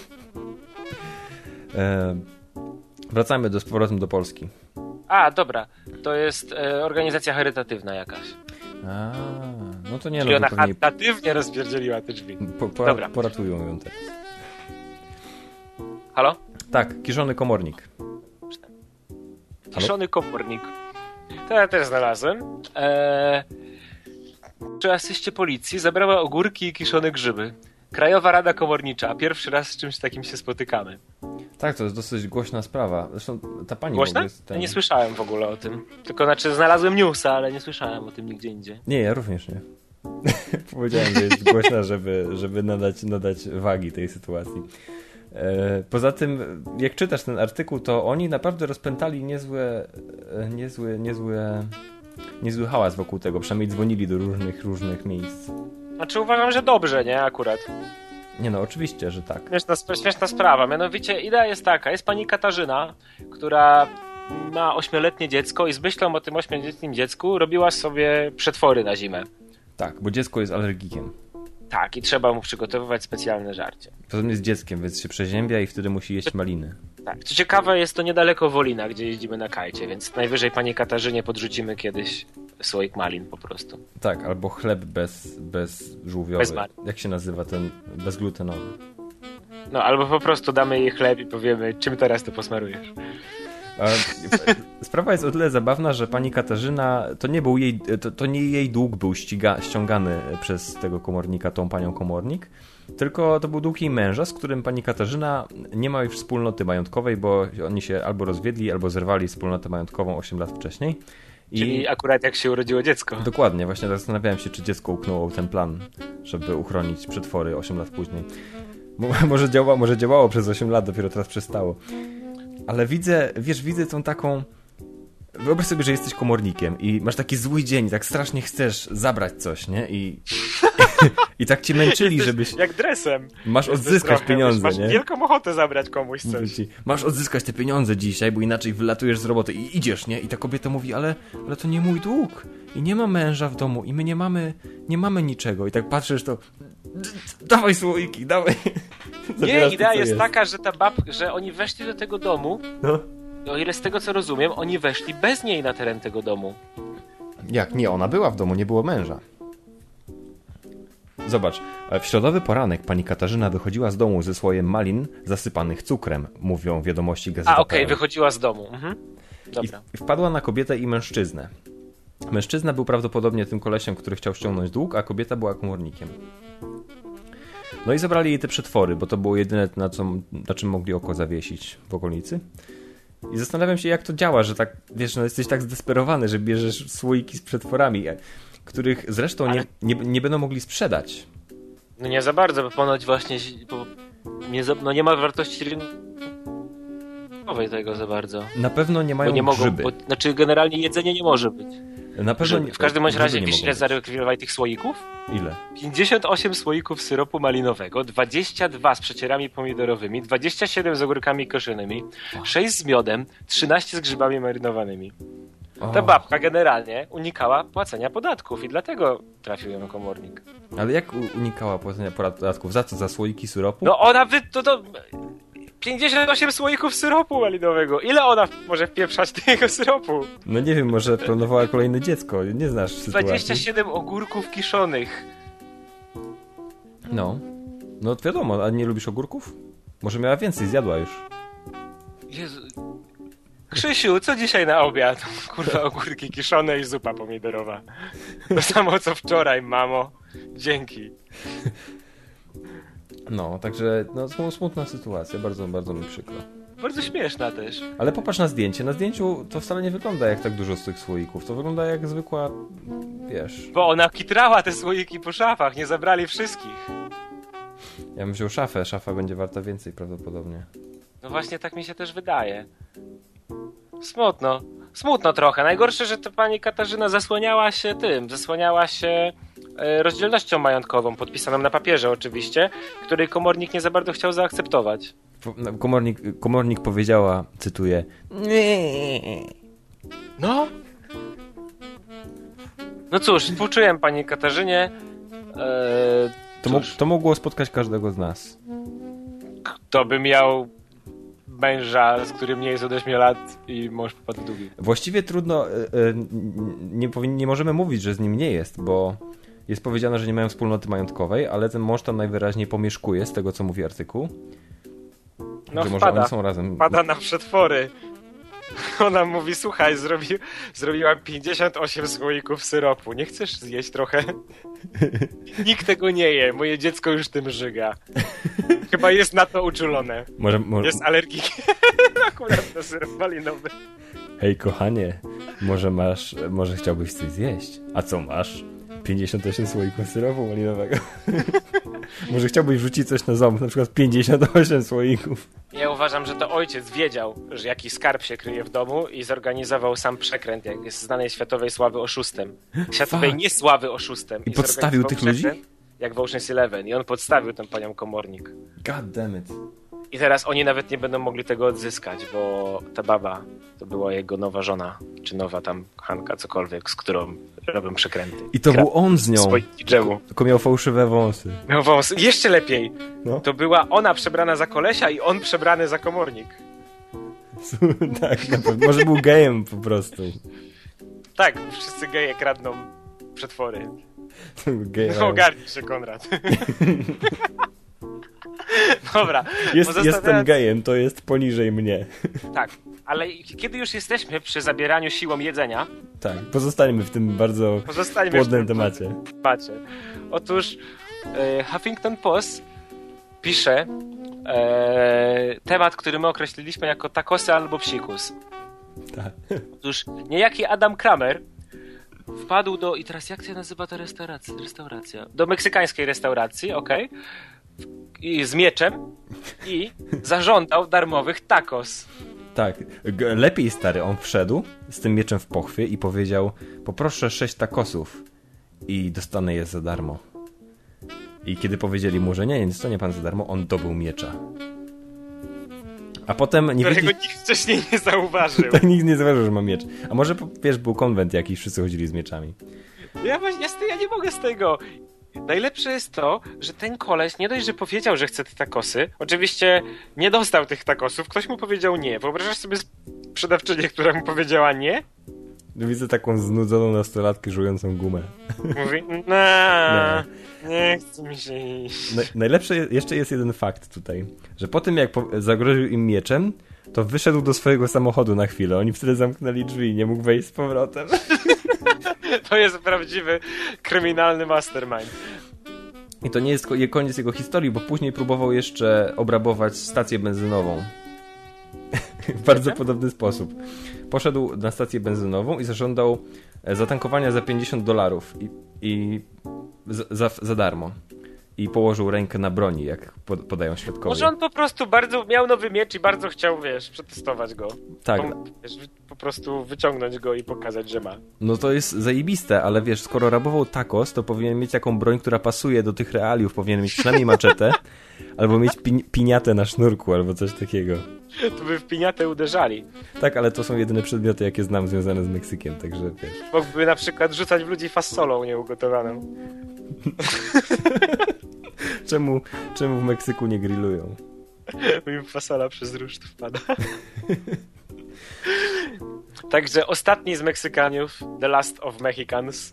Wracamy z powrotem do Polski. Dobra. To jest organizacja charytatywna jakaś. No to nie. Czyli ona charytatywnie rozpierdzieliła te drzwi. Dobra. Poratują ją teraz. Halo? Tak, kiszony komornik. Kiszony komornik. To ja też znalazłem. Przy asyście policji zabrała ogórki i kiszone grzyby. Krajowa Rada Komornicza. Pierwszy raz z czymś takim się spotykamy. Tak, to jest dosyć głośna sprawa. Zresztą ta pani... Głośna? Jest Ja nie słyszałem w ogóle o tym. Tylko znalazłem newsa, ale nie słyszałem o tym nigdzie indziej. Nie, ja również nie. Powiedziałem, że jest głośna, żeby nadać wagi tej sytuacji. Poza tym, jak czytasz ten artykuł, to oni naprawdę rozpętali niezły hałas wokół tego. Przynajmniej dzwonili do różnych miejsc. Znaczy uważam, że dobrze, nie? Akurat. Nie no, oczywiście, że tak. Śmieszna sprawa. Mianowicie idea jest taka. Jest pani Katarzyna, która ma 8-letnie dziecko i z myślą o tym 8-letnim dziecku robiła sobie przetwory na zimę. Tak, bo dziecko jest alergikiem. Tak, i trzeba mu przygotowywać specjalne żarcie. Potem jest dzieckiem, więc się przeziębia i wtedy musi jeść maliny. Tak. Co ciekawe, jest to niedaleko Wolina, gdzie jeździmy na kajcie, więc najwyżej pani Katarzynie podrzucimy kiedyś słoik malin po prostu. Tak, albo chleb bez żółwiowy. Bez malin. Jak się nazywa ten bezglutenowy? No, albo po prostu damy jej chleb i powiemy, czym teraz to posmarujesz. Sprawa jest o tyle zabawna, że pani Katarzyna, to nie jej dług był ściągany przez tego komornika, tą panią komornik, tylko to był dług jej męża, z którym pani Katarzyna nie ma już wspólnoty majątkowej, bo oni się albo rozwiedli, albo zerwali wspólnotę majątkową 8 lat wcześniej. Czyli akurat jak się urodziło dziecko. Dokładnie, właśnie zastanawiałem się, czy dziecko uknęło ten plan, żeby uchronić przetwory 8 lat później. Może działało przez 8 lat, dopiero teraz przestało. Ale widzę tą taką... Wyobraź sobie, że jesteś komornikiem i masz taki zły dzień, tak strasznie chcesz zabrać coś, nie? I tak cię męczyli, żebyś... Jak dresem. Masz odzyskać pieniądze, masz nie? Masz wielką ochotę zabrać komuś coś. Masz odzyskać te pieniądze dzisiaj, bo inaczej wylatujesz z roboty i idziesz, nie? I ta kobieta mówi, ale to nie mój dług. I nie ma męża w domu i my nie mamy niczego. I tak patrzysz, to... Dawaj słoiki, dawaj. Nie, idea jest taka, że że oni weszli do tego domu, no. O ile z tego co rozumiem, oni weszli bez niej na teren tego domu. Jak? Nie, ona była w domu, nie było męża. Zobacz, w środowy poranek pani Katarzyna wychodziła z domu ze słojem malin zasypanych cukrem, mówią wiadomości gazety. Okej, wychodziła z domu. Mhm. Dobra. I wpadła na kobietę i mężczyznę. Mężczyzna był prawdopodobnie tym kolesiem, który chciał ściągnąć dług, a kobieta była komornikiem. No i zabrali jej te przetwory, bo to było jedyne, na czym mogli oko zawiesić w okolicy. I zastanawiam się, jak to działa, że tak, wiesz, no jesteś tak zdesperowany, że bierzesz słoiki z przetworami, których zresztą nie będą mogli sprzedać. No nie za bardzo, bo ponoć właśnie nie ma wartości rynkowej tego za bardzo. Na pewno nie mają grzyby. Znaczy generalnie jedzenie nie może być. Na pewno w każdym bądź razie wiesz ile zarekwirowali tych słoików? Ile? 58 słoików syropu malinowego, 22 z przecierami pomidorowymi, 27 z ogórkami koszonymi, 6 z miodem, 13 z grzybami marynowanymi. Ta babka generalnie unikała płacenia podatków i dlatego trafił ją komornik. Ale jak unikała płacenia podatków? Za co? Za słoiki syropu? No ona 58 słoików syropu malinowego. Ile ona może wpieprzać tego syropu? No nie wiem, może planowała kolejne dziecko. Nie znasz sytuacji. 27 ogórków kiszonych. No wiadomo, a nie lubisz ogórków? Może miała więcej, zjadła już. Jezu. Krzysiu, co dzisiaj na obiad? Kurwa, ogórki kiszone i zupa pomidorowa. To samo co wczoraj, mamo. Dzięki. No, także smutna sytuacja, bardzo, bardzo mi przykro. Bardzo śmieszna też. Ale popatrz na zdjęcie. Na zdjęciu to wcale nie wygląda jak tak dużo z tych słoików. To wygląda jak zwykła, wiesz... Bo ona kitrała te słoiki po szafach, nie zabrali wszystkich. Ja bym wziął szafę. Szafa będzie warta więcej prawdopodobnie. No właśnie tak mi się też wydaje. Smutno trochę. Najgorsze, że to pani Katarzyna zasłaniała się rozdzielnością majątkową, podpisaną na papierze oczywiście, której komornik nie za bardzo chciał zaakceptować. Komornik powiedziała, cytuję, No? No cóż, współczułem pani Katarzynie. To mogło spotkać każdego z nas. Kto by miał męża, z którym nie jest od 8 lat i mąż popadł w długi. Właściwie trudno, nie możemy mówić, że z nim nie jest, bo jest powiedziane, że nie mają wspólnoty majątkowej, ale ten mąż tam najwyraźniej pomieszkuje, z tego co mówi artykuł. No że może oni są razem. Wpada na przetwory. Ona mówi, słuchaj, zrobiłam 58 słoików syropu, nie chcesz zjeść trochę? Nikt tego nie je, moje dziecko już tym żyga. Chyba jest na to uczulone. Może... Jest alergikiem akurat na syrop malinowy. Hej, kochanie, może chciałbyś coś zjeść? A co masz? 58 słoików syropu malinowego. Może chciałbyś wrzucić coś na ząb, na przykład 58 słoików. Ja uważam, że to ojciec wiedział, że jaki skarb się kryje w domu i zorganizował sam przekręt, jak jest znanej światowej sławy oszustem. Światowej niesławy oszustem. I podstawił tych ludzi? Jak w Ocean's Eleven. I on podstawił tę panią komornik. God damn it. I teraz oni nawet nie będą mogli tego odzyskać, bo ta baba to była jego nowa żona, czy nowa tam Hanka, cokolwiek, z którą robią przekręty. I to był on z nią. Tylko miał fałszywe wąsy. Miał wąsy. Jeszcze lepiej. No. To była ona przebrana za kolesia i on przebrany za komornik. Tak, na pewno. Może był gejem po prostu. Tak, wszyscy geje kradną przetwory. Geje. Ogarnij się, Konrad. Dobra. Jestem gejem, to jest poniżej mnie. Tak, ale kiedy już jesteśmy przy zabieraniu siłą jedzenia... Tak, pozostańmy w tym bardzo płodnym temacie. Otóż Huffington Post pisze temat, który my określiliśmy jako tacosy albo psikus. Tak. Otóż niejaki Adam Kramer wpadł do... I teraz jak się nazywa ta restauracja? Do meksykańskiej restauracji, okej. I z mieczem i zażądał darmowych tacos. Tak, lepiej stary, on wszedł z tym mieczem w pochwie i powiedział: poproszę 6 tacosów i dostanę je za darmo. I kiedy powiedzieli mu, że nie dostanie pan za darmo, on dobył miecza. A potem nie którego nikt wcześniej nie zauważył. Tak, nikt nie zauważył, że ma miecz. A może, wiesz, był konwent jakiś, wszyscy chodzili z mieczami. Ja nie mogę z tego. Najlepsze jest to, że ten koleś nie dość, że powiedział, że chce te tacosy. Oczywiście nie dostał tych tacosów, ktoś mu powiedział nie. Wyobrażasz sobie sprzedawczynię, która mu powiedziała nie? Widzę taką znudzoną nastolatkę żującą gumę. Mówi, nie chce mi się iść. Najlepsze jeszcze jest jeden fakt tutaj, że po tym jak zagroził im mieczem, to wyszedł do swojego samochodu na chwilę. Oni wtedy zamknęli drzwi i nie mógł wejść z powrotem. To jest prawdziwy kryminalny mastermind. I to nie jest koniec jego historii, bo później próbował jeszcze obrabować stację benzynową. W bardzo podobny sposób. Poszedł na stację benzynową i zażądał zatankowania za $50 i za darmo. I położył rękę na broni, jak podają świadkowie. Może on po prostu bardzo miał nowy miecz i bardzo chciał, przetestować go. Tak. Po prostu wyciągnąć go i pokazać, że ma. No to jest zajebiste, ale skoro rabował tacos, to powinien mieć taką broń, która pasuje do tych realiów. Powinien mieć przynajmniej maczetę, albo mieć piniatę na sznurku, albo coś takiego. To by w piniatę uderzali. Tak, ale to są jedyne przedmioty, jakie znam związane z Meksykiem, także wiesz. Mógłby na przykład rzucać w ludzi fasolą nieugotowaną. Czemu w Meksyku nie grillują? Bo im fasola przez ruszt wpada. Także ostatni z Meksykanów, The Last of Mexicans.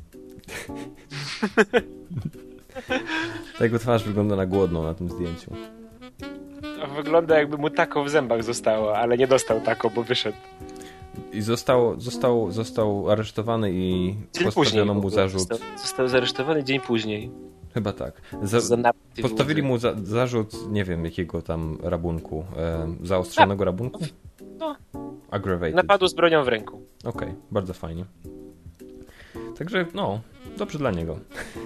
Tak jego twarz wygląda na głodną na tym zdjęciu. Wygląda jakby mu tako w zębach zostało, ale nie dostał tako, bo wyszedł. I został aresztowany i postawiono mu zarzut. Został zaresztowany dzień później. Chyba tak. Postawili mu zarzut, nie wiem jakiego tam rabunku. Zaostrzonego rabunku? No. Aggravated. Napadu z bronią w ręku. Okej, bardzo fajnie. Także, dobrze dla niego.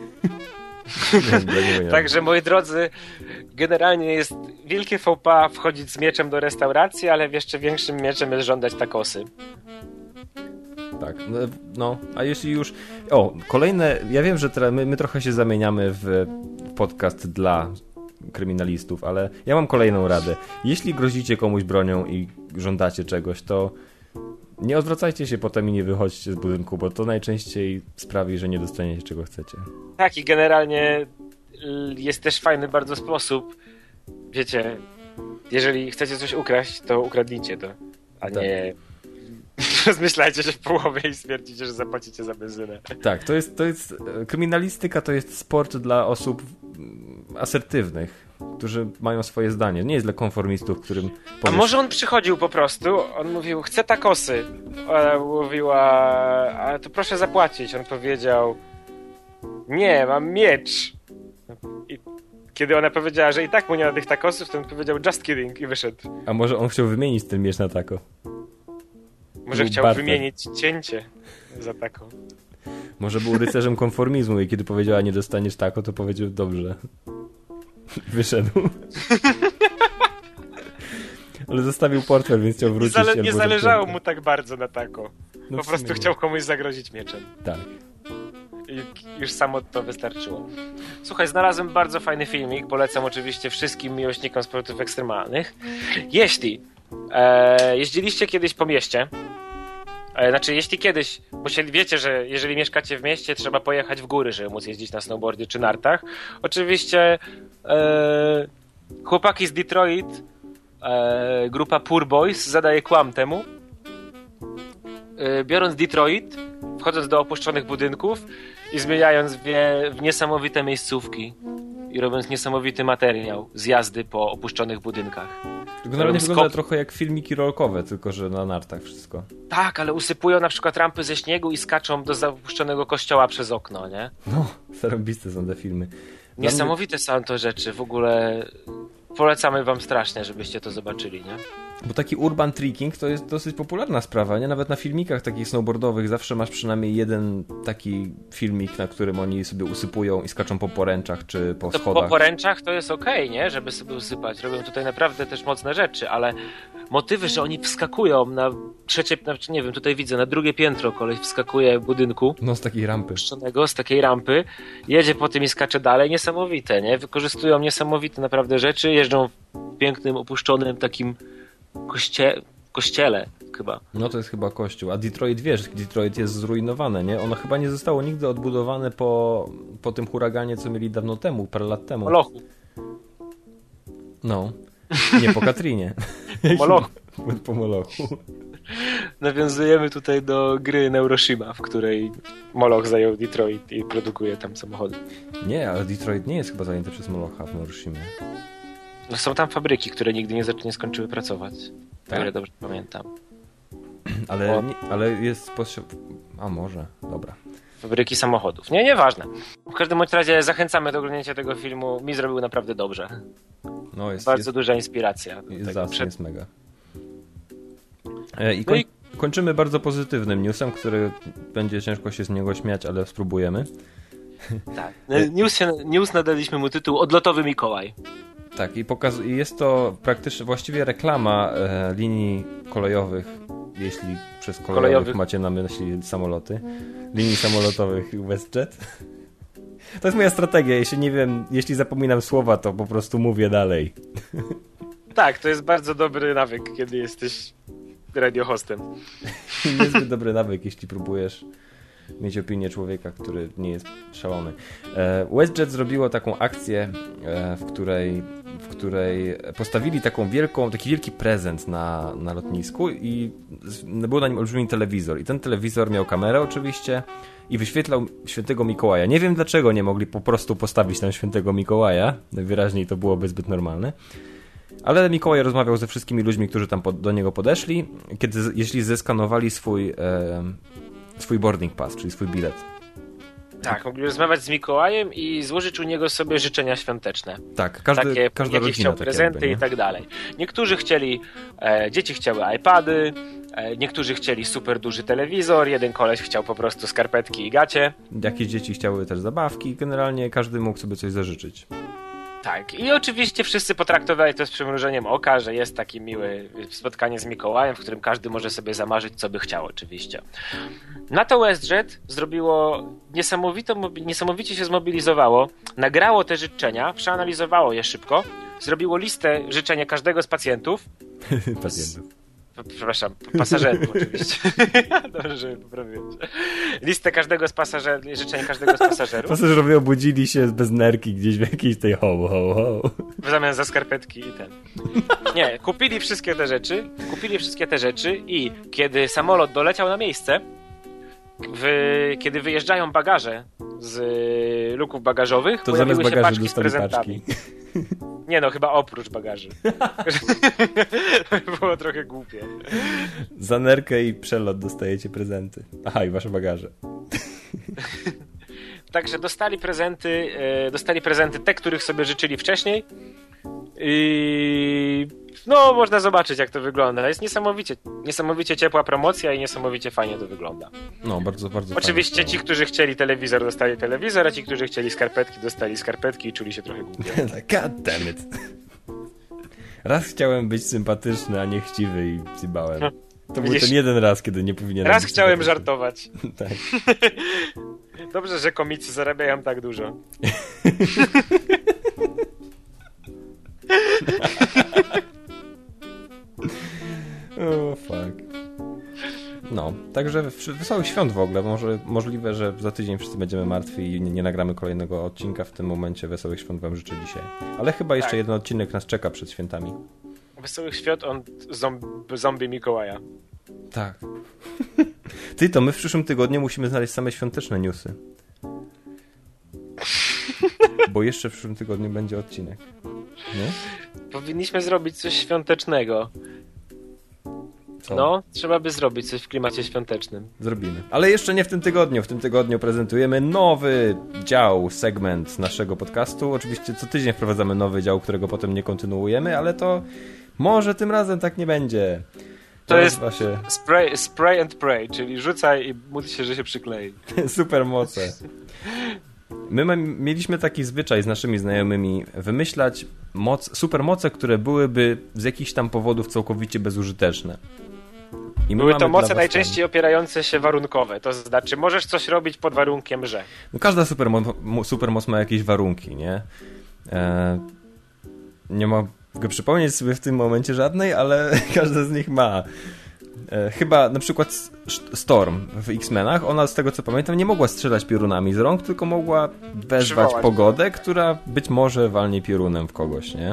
Także, moi drodzy, generalnie jest wielkie faux pas wchodzić z mieczem do restauracji, ale jeszcze większym mieczem jest żądać tacosy. Tak, a jeśli już... kolejne... Ja wiem, że teraz my trochę się zamieniamy w podcast dla kryminalistów, ale ja mam kolejną radę. Jeśli grozicie komuś bronią i żądacie czegoś, to nie odwracajcie się potem i nie wychodźcie z budynku, bo to najczęściej sprawi, że nie dostaniecie czego chcecie. Tak, i generalnie jest też fajny bardzo sposób. Wiecie, jeżeli chcecie coś ukraść, to ukradnijcie to, a tak. Nie rozmyślajcie się w połowie i stwierdzicie, że zapłacicie za benzynę. Tak, to jest kryminalistyka to jest sport dla osób asertywnych. którzy mają swoje zdanie. Nie jest dla konformistów, którym A może on przychodził po prostu, on mówił, chcę takosy. Ona mówiła, ale to proszę zapłacić. On powiedział, nie, mam miecz. I kiedy ona powiedziała, że i tak mu nie ma tych takosów, to on powiedział, just kidding i wyszedł. A może on chciał wymienić ten miecz na tako? Może Był chciał barter. wymienić cięcie za taką. Może był rycerzem konformizmu i kiedy powiedziała, nie dostaniesz tako, to powiedział, dobrze. Wyszedł. Ale zostawił portfel, więc chciał wrócić. Nie zależało mu tak bardzo na tako. No Po w prostu sumie chciał komuś zagrozić mieczem. Tak. I już samo to wystarczyło. Słuchaj, znalazłem bardzo fajny filmik. Polecam oczywiście wszystkim miłośnikom sportów ekstremalnych. Jeśli jeździliście kiedyś po mieście, znaczy jeśli kiedyś, bo wiecie, że jeżeli mieszkacie w mieście, trzeba pojechać w góry, żeby móc jeździć na snowboardzie czy nartach. Oczywiście chłopaki z Detroit, grupa Poor Boys zadaje kłam temu. Biorąc Detroit, wchodząc do opuszczonych budynków i zmieniając w niesamowite miejscówki i robiąc niesamowity materiał z jazdy po opuszczonych budynkach. Generalnie wygląda trochę jak filmiki rolkowe, tylko że na nartach wszystko. Tak, ale usypują na przykład rampy ze śniegu i skaczą do zapuszczonego kościoła przez okno, nie? No, zarobiste są te filmy. Niesamowite są to rzeczy, w ogóle polecamy wam strasznie, żebyście to zobaczyli, nie? Bo taki urban tricking to jest dosyć popularna sprawa, nie? Nawet na filmikach takich snowboardowych zawsze masz przynajmniej jeden taki filmik, na którym oni sobie usypują i skaczą po poręczach czy po schodach. Po poręczach to jest okej, nie? Żeby sobie usypać. Robią tutaj naprawdę też mocne rzeczy, ale motywy, że oni wskakują na trzecie, nie wiem, tutaj widzę, na drugie piętro koleś wskakuje budynku. No, z takiej rampy. Z takiej rampy, jedzie po tym i skacze dalej, niesamowite, nie? Wykorzystują niesamowite naprawdę rzeczy, jeżdżą w pięknym, opuszczonym takim kościele chyba. No to jest chyba kościół. A Detroit, wiesz, Detroit jest zrujnowane, nie? Ono chyba nie zostało nigdy odbudowane po tym huraganie, co mieli dawno temu, parę lat temu. Molochu. No. Nie po Katrinie. Molochu. Po Molochu. Nawiązujemy tutaj do gry Neuroshima, w której Moloch zajął Detroit i produkuje tam samochody. Nie, ale Detroit nie jest chyba zajęty przez Molocha w Neuroshimie. No są tam fabryki, które nigdy nie skończyły pracować. Tak? O ile dobrze pamiętam. Ale jest... A może, dobra. Fabryki samochodów. Nieważne. W każdym bądź razie zachęcamy do oglądania tego filmu. Mi zrobił naprawdę dobrze. No jest bardzo duża inspiracja. Jest mega. I kończymy bardzo pozytywnym newsem, który będzie ciężko się z niego śmiać, ale spróbujemy. Tak. News nadaliśmy mu tytuł Odlotowy Mikołaj. Tak, i jest to praktycznie właściwie reklama linii kolejowych, jeśli przez kolejowych macie na myśli samoloty, linii samolotowych WestJet. To jest moja strategia, jeśli zapominam słowa, to po prostu mówię dalej. Tak, to jest bardzo dobry nawyk, kiedy jesteś radiohostem. Niezbyt dobry nawyk, jeśli próbujesz mieć opinię człowieka, który nie jest szalony. WestJet zrobiło taką akcję, w której postawili taki wielki prezent na lotnisku i był na nim olbrzymi telewizor. I ten telewizor miał kamerę oczywiście i wyświetlał Świętego Mikołaja. Nie wiem dlaczego nie mogli po prostu postawić tam Świętego Mikołaja. Najwyraźniej to byłoby zbyt normalne. Ale Mikołaj rozmawiał ze wszystkimi ludźmi, którzy tam do niego podeszli, jeśli zeskanowali swój boarding pass, czyli swój bilet. Tak, mogli rozmawiać z Mikołajem i złożyć u niego sobie życzenia świąteczne. Tak, każda rodzina chciał prezenty i tak dalej. Niektórzy chcieli, dzieci chciały iPady, niektórzy chcieli super duży telewizor, jeden koleś chciał po prostu skarpetki i gacie. Jakieś dzieci chciały też zabawki, generalnie każdy mógł sobie coś zażyczyć. Tak, i oczywiście wszyscy potraktowali to z przymrużeniem oka, że jest takie miłe spotkanie z Mikołajem, w którym każdy może sobie zamarzyć, co by chciał oczywiście. Na to WestJet zrobiło niesamowicie się zmobilizowało, nagrało te życzenia, przeanalizowało je szybko, zrobiło listę życzenia każdego z pacjentów. Przepraszam, pasażerów oczywiście. Dobrze, że poprawiłem się. Listę każdego z życzeń każdego z pasażerów. Pasażerowie obudzili się bez nerki gdzieś w jakiejś tej ho. W zamian za skarpetki i ten. Nie, kupili wszystkie te rzeczy i kiedy samolot doleciał na miejsce, kiedy wyjeżdżają bagaże z luków bagażowych, to pojawiły zamiast się bagaży paczki z prezentami. Nie no, chyba oprócz bagaży. Było trochę głupie. Za nerkę i przelot dostajecie prezenty. Aha, i wasze bagaże. Także dostali prezenty te, których sobie życzyli wcześniej. I no, można zobaczyć, jak to wygląda. Jest niesamowicie ciepła promocja i niesamowicie fajnie to wygląda. No, bardzo, bardzo Oczywiście fajnie. ci, którzy chcieli telewizor, dostali telewizor, a ci, którzy chcieli skarpetki, dostali skarpetki i czuli się trochę głupio. God damn it. Raz chciałem być sympatyczny, a nie chciwy i zjebałem. To był ten jeden raz, kiedy nie powinienem Raz być chciałem sympatyczny. żartować. Tak. Dobrze, że komicy zarabiają tak dużo. Oh, fuck. No, także wesołych świąt w ogóle. Możliwe, że za tydzień wszyscy będziemy martwi i nie nagramy kolejnego odcinka. W tym momencie wesołych świąt wam życzę dzisiaj. Ale chyba jeszcze jeden odcinek nas czeka przed świętami. Wesołych świąt od zombie Mikołaja. Tak. Ty, to my w przyszłym tygodniu musimy znaleźć same świąteczne newsy. Bo jeszcze w przyszłym tygodniu będzie odcinek. Nie? Powinniśmy zrobić coś świątecznego. Co? No, trzeba by zrobić coś w klimacie świątecznym. Zrobimy. Ale jeszcze nie w tym tygodniu. W tym tygodniu prezentujemy nowy dział, segment naszego podcastu. Oczywiście co tydzień wprowadzamy nowy dział, którego potem nie kontynuujemy, ale to może tym razem tak nie będzie. To jest się... spray and pray, czyli rzucaj i módl się, że się przyklei. Supermoce. My mieliśmy taki zwyczaj z naszymi znajomymi wymyślać supermoce, które byłyby z jakichś tam powodów całkowicie bezużyteczne. I były to moce najczęściej opierające się warunkowe, to znaczy możesz coś robić pod warunkiem, że... No, każda supermoc ma jakieś warunki, nie? Nie mogę przypomnieć sobie w tym momencie żadnej, ale każda z nich ma. Chyba na przykład Storm w X-Menach, ona z tego co pamiętam nie mogła strzelać piorunami z rąk, tylko mogła wezwać pogodę, która być może walnie piorunem w kogoś, nie?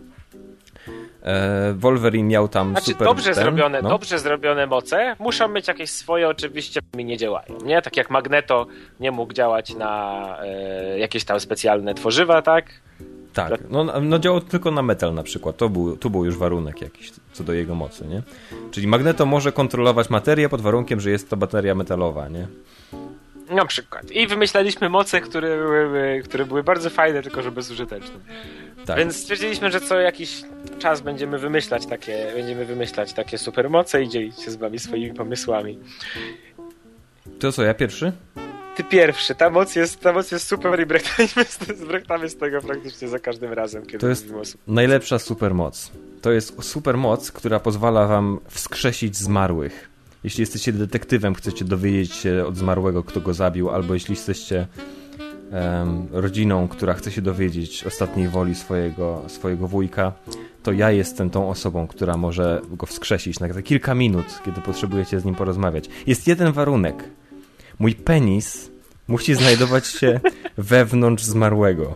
Wolverine miał tam super... Dobrze zrobione moce muszą mieć jakieś swoje, oczywiście mi nie działają, nie? Tak jak Magneto nie mógł działać na jakieś tam specjalne tworzywa, tak? Tak, no działał tylko na metal na przykład, tu był już warunek jakiś co do jego mocy, nie? Czyli Magneto może kontrolować materię pod warunkiem, że jest to bateria metalowa, nie? Na przykład. I wymyślaliśmy moce, które były bardzo fajne, tylko że bezużyteczne. Tak. Więc stwierdziliśmy, że co jakiś czas będziemy wymyślać takie supermoce i dzielić się z wami swoimi pomysłami. To co, ja pierwszy? Ty pierwszy. Ta moc jest super i brechtamy z tego praktycznie za każdym razem, kiedy to jest najlepsza supermoc. To jest supermoc, która pozwala wam wskrzesić zmarłych. Jeśli jesteście detektywem, chcecie dowiedzieć się od zmarłego, kto go zabił, albo jeśli jesteście rodziną, która chce się dowiedzieć ostatniej woli swojego wujka, to ja jestem tą osobą, która może go wskrzesić na kilka minut, kiedy potrzebujecie z nim porozmawiać. Jest jeden warunek. Mój penis musi znajdować się wewnątrz zmarłego.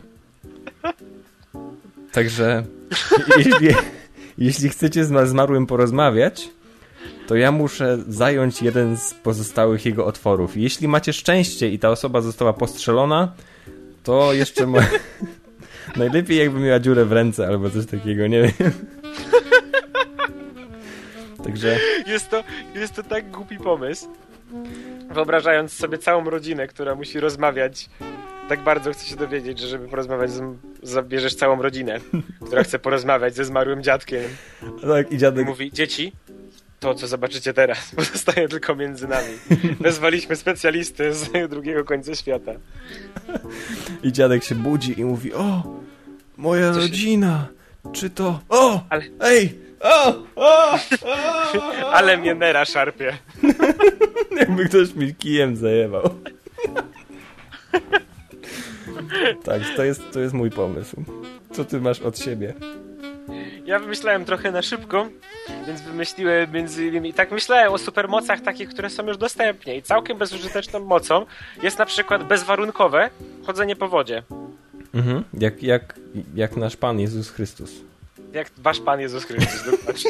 Także jeśli chcecie z zmarłym porozmawiać, to ja muszę zająć jeden z pozostałych jego otworów. Jeśli macie szczęście i ta osoba została postrzelona, to jeszcze najlepiej jakby miała dziurę w ręce albo coś takiego, nie wiem. Także... Jest to tak głupi pomysł. Wyobrażając sobie całą rodzinę, która musi rozmawiać, tak bardzo chce się dowiedzieć, że żeby porozmawiać zabierzesz całą rodzinę, która chce porozmawiać ze zmarłym dziadkiem. Tak, i dziadek mówi, dzieci, to co zobaczycie teraz pozostaje tylko między nami. Wezwaliśmy specjalistę z drugiego końca świata. I dziadek się budzi i mówi, o, moja rodzina, czy to... O, ale... Ej! Ale mnie nera szarpie. Jakby ktoś mi kijem zajebał. Tak, to jest mój pomysł. Co ty masz od siebie? Ja wymyślałem trochę na szybko, więc wymyśliłem między innymi... Tak myślałem o supermocach takich, które są już dostępne. I całkiem bezużyteczną mocą jest na przykład bezwarunkowe chodzenie po wodzie. Mhm, jak nasz Pan Jezus Chrystus. Jak wasz Pan Jezus Chrystus, dokładnie.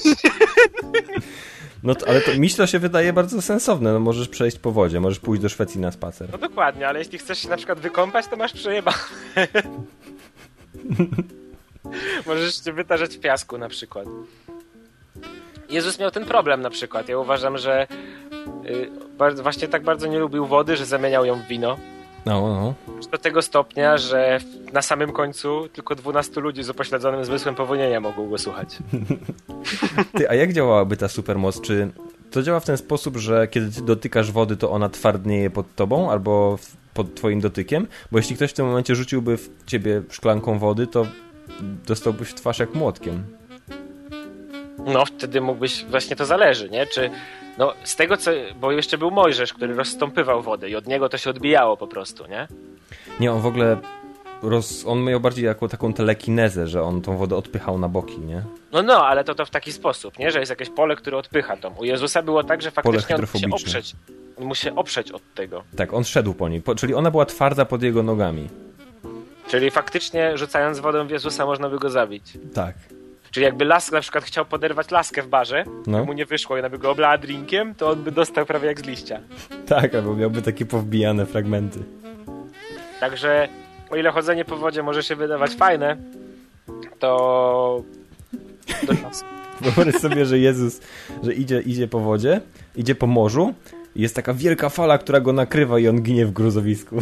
No to, ale mi to się wydaje bardzo sensowne. No możesz przejść po wodzie, możesz pójść do Szwecji na spacer. No dokładnie, ale jeśli chcesz się na przykład wykąpać, to masz przejebane. Możesz się wytarzać w piasku na przykład. Jezus miał ten problem na przykład. Ja uważam, że właśnie tak bardzo nie lubił wody, że zamieniał ją w wino. No. Do tego stopnia, że na samym końcu tylko 12 ludzi z upośledzonym zmysłem powonienia mogło go słuchać. Ty, a jak działałaby ta supermoc? Czy to działa w ten sposób, że kiedy ty dotykasz wody, to ona twardnieje pod tobą albo pod twoim dotykiem? Bo jeśli ktoś w tym momencie rzuciłby w ciebie szklanką wody, to dostałbyś w twarz jak młotkiem. No, wtedy mógłbyś, właśnie to zależy, nie? Czy, no, z tego co, bo jeszcze był Mojżesz, który rozstąpywał wodę i od niego to się odbijało po prostu, nie? Nie, on w ogóle, on miał bardziej jako taką telekinezę, że on tą wodę odpychał na boki, nie? No, ale to w taki sposób, nie? Że jest jakieś pole, które odpycha tą. U Jezusa było tak, że faktycznie on mógł się oprzeć od tego. Tak, on szedł po niej, czyli ona była twarda pod jego nogami. Czyli faktycznie rzucając wodę w Jezusa można by go zabić. Tak. Czyli jakby lask na przykład chciał poderwać laskę w barze, to mu nie wyszło i ona by go oblała drinkiem, to on by dostał prawie jak z liścia. Tak, albo miałby takie powbijane fragmenty. Także o ile chodzenie po wodzie może się wydawać fajne, to do czasu. Wyobraź sobie, że Jezus, że idzie po wodzie, idzie po morzu i jest taka wielka fala, która go nakrywa i on ginie w gruzowisku.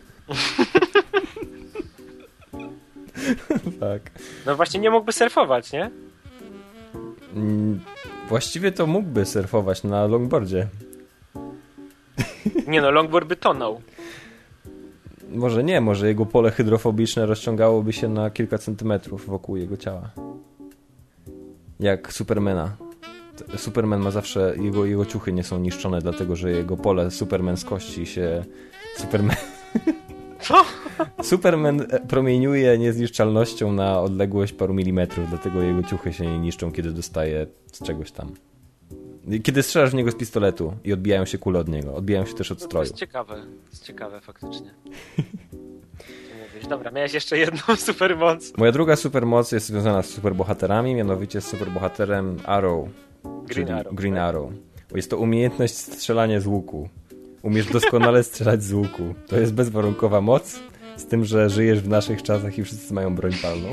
Tak. No właśnie nie mógłby surfować, nie? Właściwie to mógłby surfować na longboardzie. Nie no, longboard by tonął. Może nie, może jego pole hydrofobiczne rozciągałoby się na kilka centymetrów wokół jego ciała. Jak Supermana. Superman ma zawsze, jego ciuchy nie są niszczone, dlatego że jego pole supermanskości się... Co? Superman promieniuje niezniszczalnością na odległość paru milimetrów, dlatego jego ciuchy się nie niszczą, kiedy dostaje z czegoś tam. Kiedy strzelasz w niego z pistoletu i odbijają się kule od niego, odbijają się też od stroju. To jest ciekawe faktycznie. Dobra, miałeś jeszcze jedną supermoc. Moja druga supermoc jest związana z superbohaterami, mianowicie z superbohaterem Arrow. Green Arrow. Jest to umiejętność strzelania z łuku. Umiesz doskonale strzelać z łuku. To jest bezwarunkowa moc, z tym, że żyjesz w naszych czasach i wszyscy mają broń palną.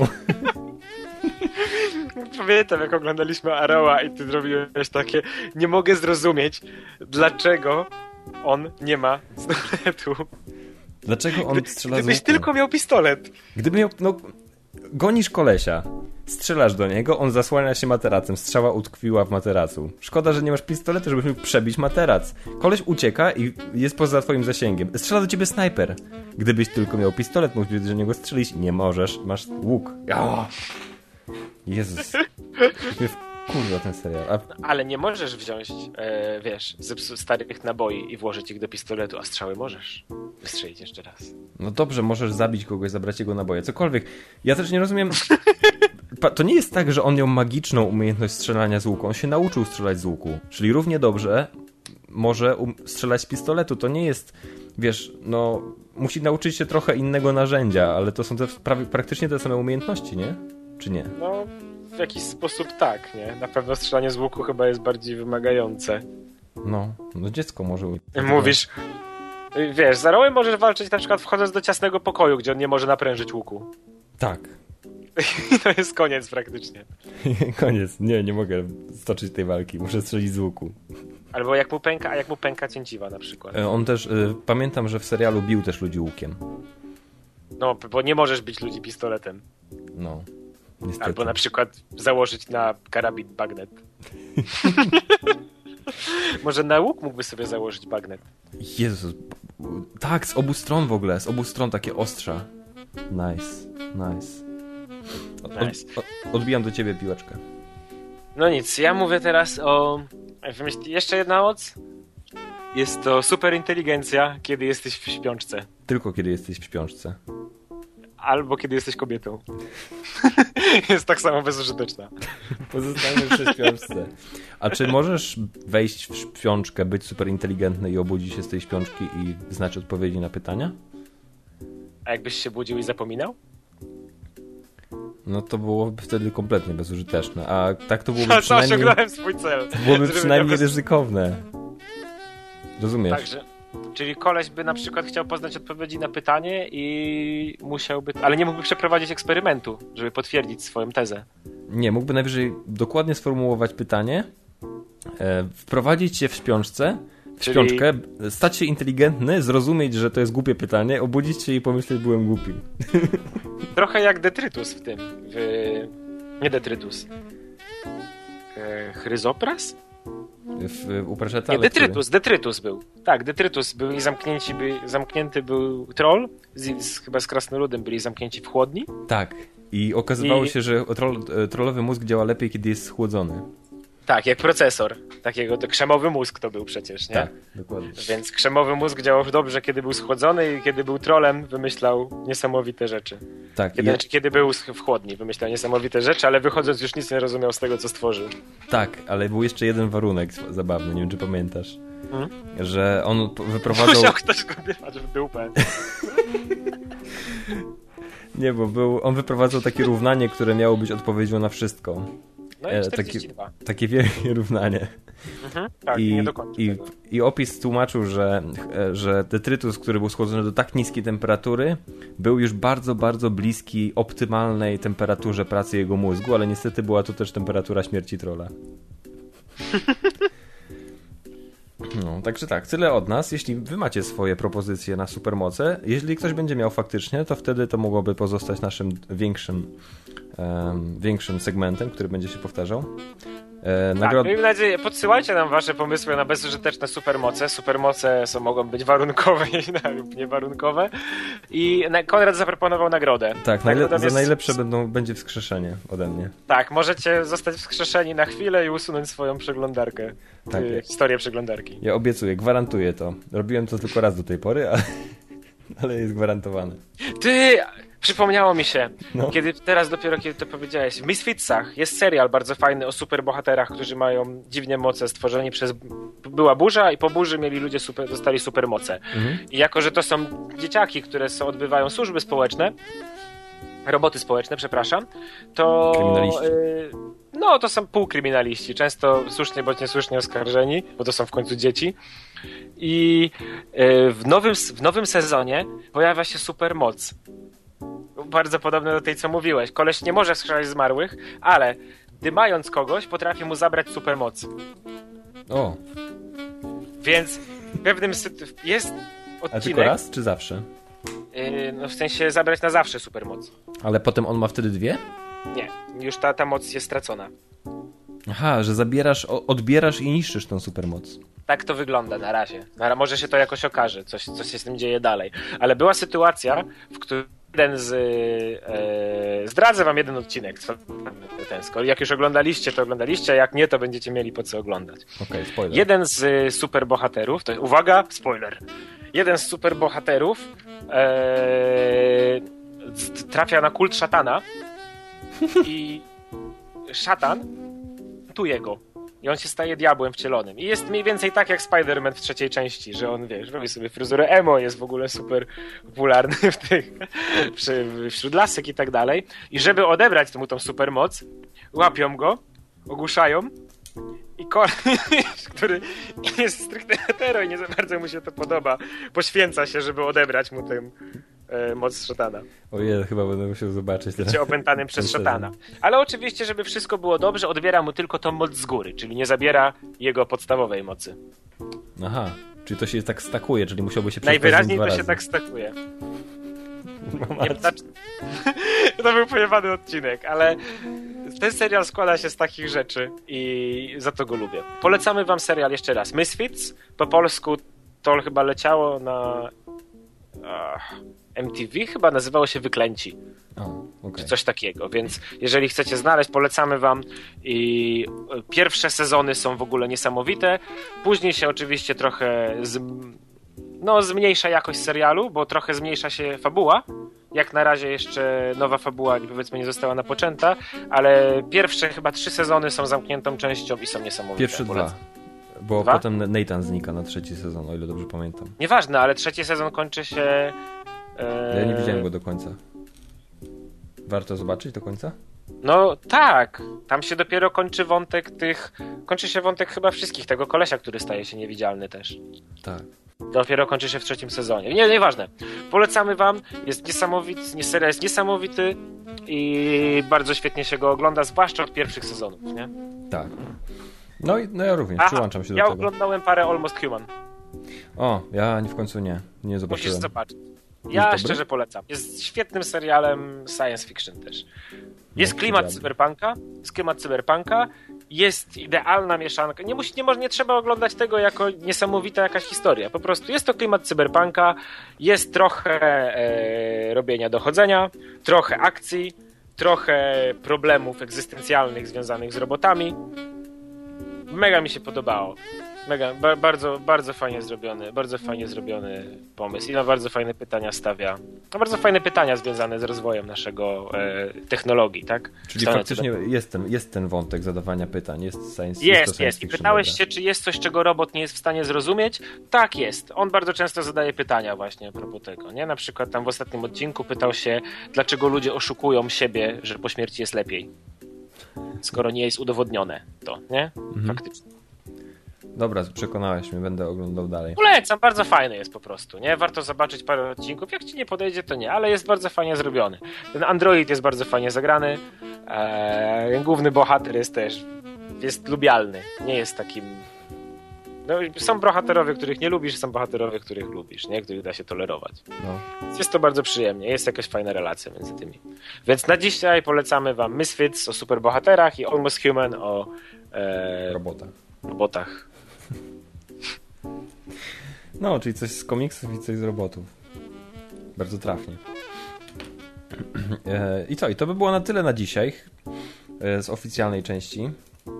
Pamiętam, jak oglądaliśmy Arrowa i ty zrobiłeś takie, nie mogę zrozumieć, dlaczego on nie ma pistoletu. Dlaczego on strzela z łuku? Gdybyś tylko miał pistolet. Gdyby miał, gonisz kolesia, strzelasz do niego, on zasłania się materacem, strzała utkwiła w materacu. Szkoda, że nie masz pistoletu, żebyś mógł przebić materac. Koleś ucieka i jest poza twoim zasięgiem. Strzela do ciebie snajper. Gdybyś tylko miał pistolet, mógłbyś do niego strzelić. Nie możesz, masz łuk. Jezus. Kurwa ten serial. Ale nie możesz wziąć, starych naboi i włożyć ich do pistoletu, a strzały możesz wystrzelić jeszcze raz. No dobrze, możesz zabić kogoś, zabrać jego naboje, cokolwiek. Ja też nie rozumiem... To nie jest tak, że on miał magiczną umiejętność strzelania z łuku. On się nauczył strzelać z łuku. Czyli równie dobrze może strzelać z pistoletu. To nie jest, musi nauczyć się trochę innego narzędzia, ale to są praktycznie te same umiejętności, nie? Czy nie? No, w jakiś sposób tak, nie? Na pewno strzelanie z łuku chyba jest bardziej wymagające. No dziecko może... Mówisz, z Arrowem możesz walczyć na przykład wchodząc do ciasnego pokoju, gdzie on nie może naprężyć łuku. Tak. I to jest koniec praktycznie. Koniec. Nie mogę stoczyć tej walki. Muszę strzelić z łuku. Albo jak mu pęka cięciwa na przykład. On też, pamiętam, że w serialu bił też ludzi łukiem. No, bo nie możesz bić ludzi pistoletem. No, niestety. Albo na przykład założyć na karabin bagnet. Może na łuk mógłby sobie założyć bagnet. Jezus. Tak, z obu stron w ogóle. Z obu stron takie ostrza. Nice. Odbijam do ciebie piłeczkę. No nic, ja mówię teraz o... Jeszcze jedna moc? Jest to superinteligencja, kiedy jesteś w śpiączce. Tylko kiedy jesteś w śpiączce. Albo kiedy jesteś kobietą. Jest tak samo bezużyteczna. Pozostajemy przy śpiączce. A czy możesz wejść w śpiączkę, być superinteligentny i obudzić się z tej śpiączki i znać odpowiedzi na pytania? A jakbyś się budził i zapominał? No to byłoby wtedy kompletnie bezużyteczne. A tak to byłoby osiągnąłem swój cel. To byłoby przynajmniej ryzykowne. Rozumiesz? Także Czyli koleś by na przykład chciał poznać odpowiedzi na pytanie i musiałby... Ale nie mógłby przeprowadzić eksperymentu, żeby potwierdzić swoją tezę. Nie, mógłby najwyżej dokładnie sformułować pytanie, wprowadzić się w śpiączkę, stać się inteligentny, zrozumieć, że to jest głupie pytanie, obudzić się i pomyśleć, byłem głupi. Trochę jak Detritus w tym. Nie Detritus. Chryzopras? U Pratchetta? Nie, Detritus był. Tak, Detritus był i zamknięty był troll, chyba z krasnoludem byli zamknięci w chłodni. Tak. I okazywało się, że trollowy mózg działa lepiej, kiedy jest schłodzony. Tak, jak procesor. Takiego, to krzemowy mózg to był przecież, nie? Tak, dokładnie. Więc krzemowy mózg działał dobrze, kiedy był schłodzony i kiedy był trollem, wymyślał niesamowite rzeczy. Tak. Kiedy był w chłodni, wymyślał niesamowite rzeczy, ale wychodząc już nic nie rozumiał z tego, co stworzył. Tak, ale był jeszcze jeden warunek zabawny, nie wiem, czy pamiętasz. Że on wyprowadzał... Musiał ktoś go dymać w dupę. Nie, bo on wyprowadzał takie równanie, które miało być odpowiedzią na wszystko. No i 42. Takie wielkie równanie. Tak, nie dokończę tego. I opis tłumaczył, że Detritus, który był schłodzony do tak niskiej temperatury, był już bardzo, bardzo bliski optymalnej temperaturze pracy jego mózgu, ale niestety była to też temperatura śmierci trolla. No, także tak, tyle od nas. Jeśli wy macie swoje propozycje na supermoce, jeżeli ktoś będzie miał faktycznie, to wtedy to mogłoby pozostać naszym większym segmentem, który będzie się powtarzał. Miejmy nadzieję, podsyłajcie nam wasze pomysły na bezużyteczne supermoce. Supermoce mogą być warunkowe lub niewarunkowe. I Konrad zaproponował nagrodę. Tak, za najlepsze będzie wskrzeszenie ode mnie. Tak, możecie zostać wskrzeszeni na chwilę i usunąć swoją przeglądarkę. Tak, historię przeglądarki. Ja obiecuję, gwarantuję to. Robiłem to tylko raz do tej pory, ale jest gwarantowane. Przypomniało mi się, kiedy to powiedziałeś, w Misfitsach jest serial bardzo fajny o superbohaterach, którzy mają dziwnie moce stworzeni była burza i po burzy ludzie dostali supermoce. I jako, że to są dzieciaki, które odbywają służby społeczne, roboty społeczne, przepraszam, to... Kryminaliści. To są półkryminaliści, często słusznie bądź niesłusznie oskarżeni, bo to są w końcu dzieci. I w nowym sezonie pojawia się supermoc. Bardzo podobne do tej, co mówiłeś. Koleś nie może wskrzeszać zmarłych, ale dymając kogoś, potrafi mu zabrać supermoc. O. Więc w pewnym jest odcinek... A tylko raz, czy zawsze? W sensie zabrać na zawsze supermoc. Ale potem on ma wtedy dwie? Nie, już ta moc jest stracona. Aha, że odbierasz i niszczysz tą supermoc. Tak to wygląda na razie. Może się to jakoś okaże, coś się z tym dzieje dalej. Ale była sytuacja, w której zdradzę wam jeden odcinek. Jak już oglądaliście, to oglądaliście, a jak nie, to będziecie mieli po co oglądać. Okej, spoiler. Jeden z superbohaterów, to uwaga, spoiler. Jeden z superbohaterów trafia na kult szatana i szatan tuje go. I on się staje diabłem wcielonym. I jest mniej więcej tak jak Spider-Man w trzeciej części, że on, robi sobie fryzurę emo, jest w ogóle super popularny wśród lasek i tak dalej. I żeby odebrać mu tą supermoc, łapią go, ogłuszają i koleś, który jest stricte hetero i nie za bardzo mu się to podoba, poświęca się, żeby odebrać mu tę moc szatana. Ojej, chyba będę musiał zobaczyć teraz. Bycie opętanym przez szatana. Ale oczywiście, żeby wszystko było dobrze, odbiera mu tylko tą moc z góry, czyli nie zabiera jego podstawowej mocy. Aha, czyli to się tak stakuje, czyli musiałby się najwyraźniej to się tak stakuje. To był pojebany odcinek, ale ten serial składa się z takich rzeczy i za to go lubię. Polecamy wam serial jeszcze raz. Misfits, po polsku to chyba leciało na MTV, chyba nazywało się Wyklęci. Czy coś takiego, więc jeżeli chcecie znaleźć, polecamy wam. I pierwsze sezony są w ogóle niesamowite. Później się oczywiście trochę zmniejsza jakość serialu, bo trochę zmniejsza się fabuła. Jak na razie jeszcze nowa fabuła, powiedzmy, nie została napoczęta, ale pierwsze chyba 3 sezony są zamkniętą częścią i są niesamowite. Pierwsze 2. Bo potem Nathan znika na 3. sezon, o ile dobrze pamiętam. Nieważne, ale 3. sezon kończy się... Ja nie widziałem go do końca. Warto zobaczyć do końca? No tak, tam się dopiero kończy wątek chyba wszystkich, tego kolesia, który staje się niewidzialny też. Tak. Dopiero kończy się w 3. sezonie. Nieważne. Polecamy wam. Jest niesamowity, serial jest niesamowity i bardzo świetnie się go ogląda, zwłaszcza od pierwszych sezonów, nie? Tak. No ja również, przyłączam się do ja tego. oglądałem parę Almost Human. O, ja w końcu nie zobaczyłem. Musisz zobaczyć. Ja dobry? szczerze polecam. Jest świetnym serialem science fiction też. Jest klimat cyberpunka, jest idealna mieszanka. Nie trzeba oglądać tego jako niesamowita jakaś historia. Po prostu jest to klimat cyberpunka, jest trochę robienia dochodzenia, trochę akcji, trochę problemów egzystencjalnych związanych z robotami. Mega mi się podobało. Bardzo fajnie zrobiony pomysł i na bardzo fajne pytania stawia. Bardzo fajne pytania związane z rozwojem naszego technologii, tak? Czyli faktycznie jest ten wątek zadawania pytań, jest science Jest. I pytałeś się, czy jest coś, czego robot nie jest w stanie zrozumieć? Tak jest. On bardzo często zadaje pytania właśnie a propos tego, nie? Na przykład tam w ostatnim odcinku pytał się, dlaczego ludzie oszukują siebie, że po śmierci jest lepiej. Skoro nie jest udowodnione to, nie? Faktycznie. Dobra, przekonałeś mnie, będę oglądał dalej. Polecam, bardzo fajny jest po prostu, nie? Warto zobaczyć parę odcinków, jak ci nie podejdzie, to nie, ale jest bardzo fajnie zrobiony. Ten android jest bardzo fajnie zagrany, główny bohater jest lubialny, nie jest takim... No, są bohaterowie, których nie lubisz, są bohaterowie, których lubisz, nie? Których da się tolerować. No. Jest to bardzo przyjemnie, jest jakaś fajna relacja między tymi. Więc na dzisiaj polecamy wam Misfits o superbohaterach i Almost Human o robotach. No, czyli coś z komiksów i coś z robotów. Bardzo trafnie. I co? I to by było na tyle na dzisiaj z oficjalnej części.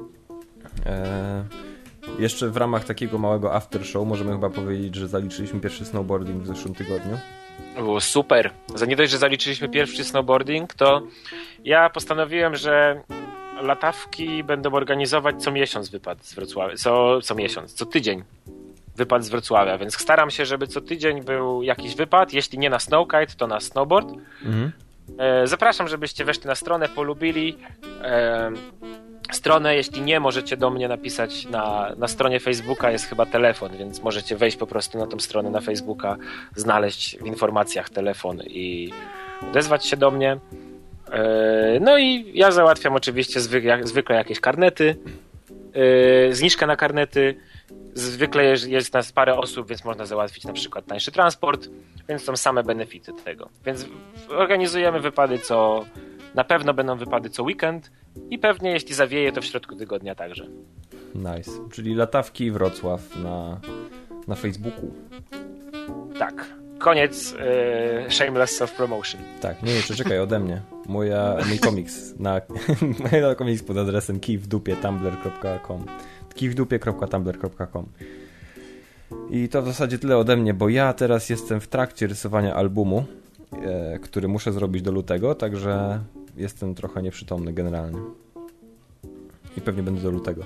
Jeszcze w ramach takiego małego after show możemy chyba powiedzieć, że zaliczyliśmy pierwszy snowboarding w zeszłym tygodniu. Było super. Nie dość, że zaliczyliśmy pierwszy snowboarding, to ja postanowiłem, że latawki będą organizować co miesiąc wypad z Wrocławia. Co tydzień wypad z Wrocławia, więc staram się, żeby co tydzień był jakiś wypad, jeśli nie na snowkite, to na snowboard. Zapraszam, żebyście weszli na stronę, polubili stronę, jeśli nie, możecie do mnie napisać na stronie Facebooka, jest chyba telefon, więc możecie wejść po prostu na tą stronę na Facebooka, znaleźć w informacjach telefon i odezwać się do mnie. No i ja załatwiam oczywiście zwykle jakieś karnety, zniżkę na karnety. Zwykle jest nas parę osób, więc można załatwić na przykład tańszy transport, więc są same benefity tego. Więc organizujemy wypady na pewno będą wypady co weekend i pewnie jeśli zawieje, to w środku tygodnia także. Nice. Czyli latawki Wrocław na Facebooku. Tak. Koniec shameless self-promotion. Tak, nie, czekaj, ode mnie. Mój komiks na komiks pod adresem kijwdupie.tumblr.com kijwdupie.tumblr.com. I to w zasadzie tyle ode mnie, bo ja teraz jestem w trakcie rysowania albumu, który muszę zrobić do lutego, także jestem trochę nieprzytomny generalnie. I pewnie będę do lutego.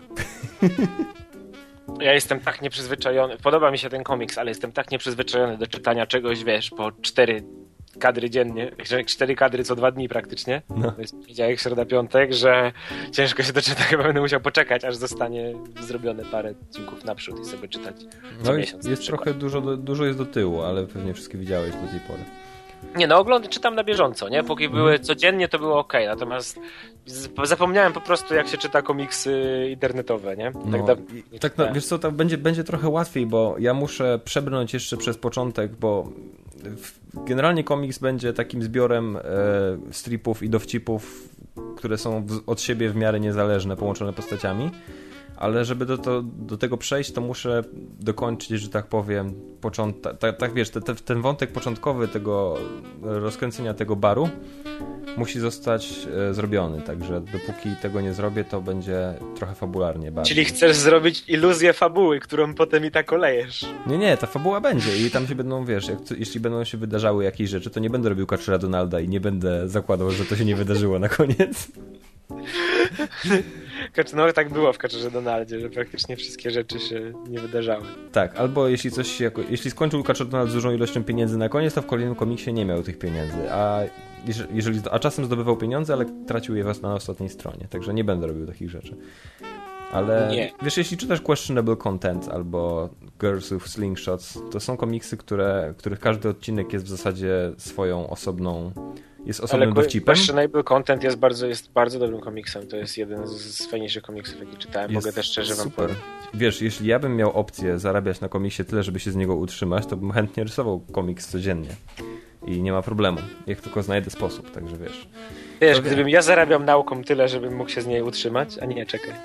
Ja jestem tak nieprzyzwyczajony, podoba mi się ten komiks, ale jestem tak nieprzyzwyczajony do czytania czegoś, wiesz, po 4 kadry dziennie, 4 kadry co 2 dni praktycznie. No. To jest poniedziałek, środa, piątek, że ciężko się doczyta, chyba będę musiał poczekać, aż zostanie zrobione parę odcinków naprzód i sobie czytać co miesiąc. Jest trochę dużo jest do tyłu, ale pewnie wszystkie widziałeś do tej pory. Nie, czytam na bieżąco, nie? Póki były codziennie, to było okej, natomiast zapomniałem po prostu, jak się czyta komiksy internetowe, nie? Wiesz co, będzie trochę łatwiej, bo ja muszę przebrnąć jeszcze przez początek, bo generalnie komiks będzie takim zbiorem stripów i dowcipów, które są od siebie w miarę niezależne, połączone postaciami. Ale żeby do tego przejść, to muszę dokończyć, że tak powiem, wiesz, ten wątek początkowy tego rozkręcenia tego baru musi zostać zrobiony, także dopóki tego nie zrobię, to będzie trochę fabularnie bardziej. Czyli chcesz zrobić iluzję fabuły, którą potem i tak olejesz. Nie, ta fabuła będzie i tam się będą, wiesz, jeśli będą się wydarzały jakieś rzeczy, to nie będę robił Kaczora Donalda i nie będę zakładał, że to się nie wydarzyło na koniec. No tak było w Kaczorze Donaldzie, że praktycznie wszystkie rzeczy się nie wydarzały. Tak, albo jeśli skończył Kaczor Donald z dużą ilością pieniędzy na koniec, to w kolejnym komiksie nie miał tych pieniędzy, a czasem zdobywał pieniądze, ale tracił je na ostatniej stronie, także nie będę robił takich rzeczy. Ale Nie. wiesz, jeśli czytasz Questionable Content albo Girls with Slingshots, to są komiksy, których każdy odcinek jest w zasadzie swoją osobną, jest osobnym dowcipem. Questionable Content jest bardzo dobrym komiksem. To jest jeden z fajniejszych komiksów, jaki czytałem. Mogę też szczerze wam super. powiedzieć. Wiesz, jeśli ja bym miał opcję zarabiać na komiksie tyle, żeby się z niego utrzymać, to bym chętnie rysował komiks codziennie. I nie ma problemu, jak tylko znajdę sposób, także wiesz. Wiesz, gdybym ja zarabiał nauką tyle, żebym mógł się z niej utrzymać, a nie, czekaj.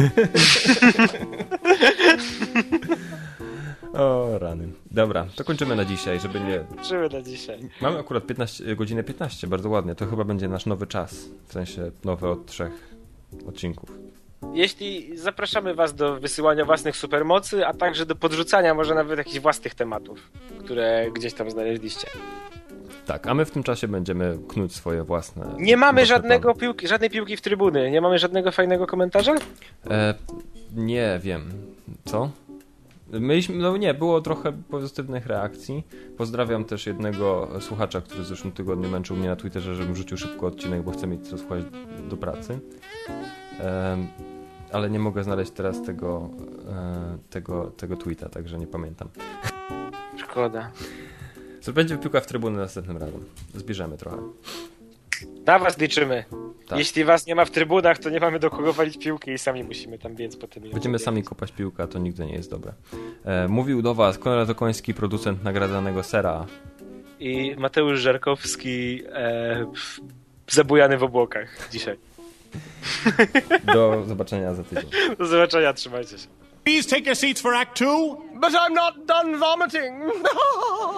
O rany. Dobra, to kończymy na dzisiaj, żeby nie... Kończymy na dzisiaj. Mamy akurat godzinę 15, bardzo ładnie. To chyba będzie nasz nowy czas, w sensie nowy od 3 odcinków. Jeśli zapraszamy was do wysyłania własnych supermocy, a także do podrzucania może nawet jakichś własnych tematów, które gdzieś tam znaleźliście. Tak, a my w tym czasie będziemy knuć swoje własne... Nie mamy żadnej piłki w trybuny. Nie mamy żadnego fajnego komentarza? Nie wiem. Co? Było trochę pozytywnych reakcji. Pozdrawiam też jednego słuchacza, który w zeszłym tygodniu męczył mnie na Twitterze, żebym rzucił szybko odcinek, bo chce mieć co słuchać do pracy. Ale nie mogę znaleźć teraz tego tweeta, także nie pamiętam. Szkoda. Co będzie piłka w trybuny następnym razem. Zbierzemy trochę. Na was liczymy. Tak. Jeśli was nie ma w trybunach, to nie mamy do kogo walić piłki i sami musimy tam biec po tym. Będziemy sami kopać piłkę, a to nigdy nie jest dobre. Mówił do was Konrad Okoński, producent nagradzanego sera. I Mateusz Żarkowski, zabujany w obłokach dzisiaj. Do zobaczenia za tydzień. Do zobaczenia, trzymajcie się. Please take your seats for Act 2. But I'm not done vomiting.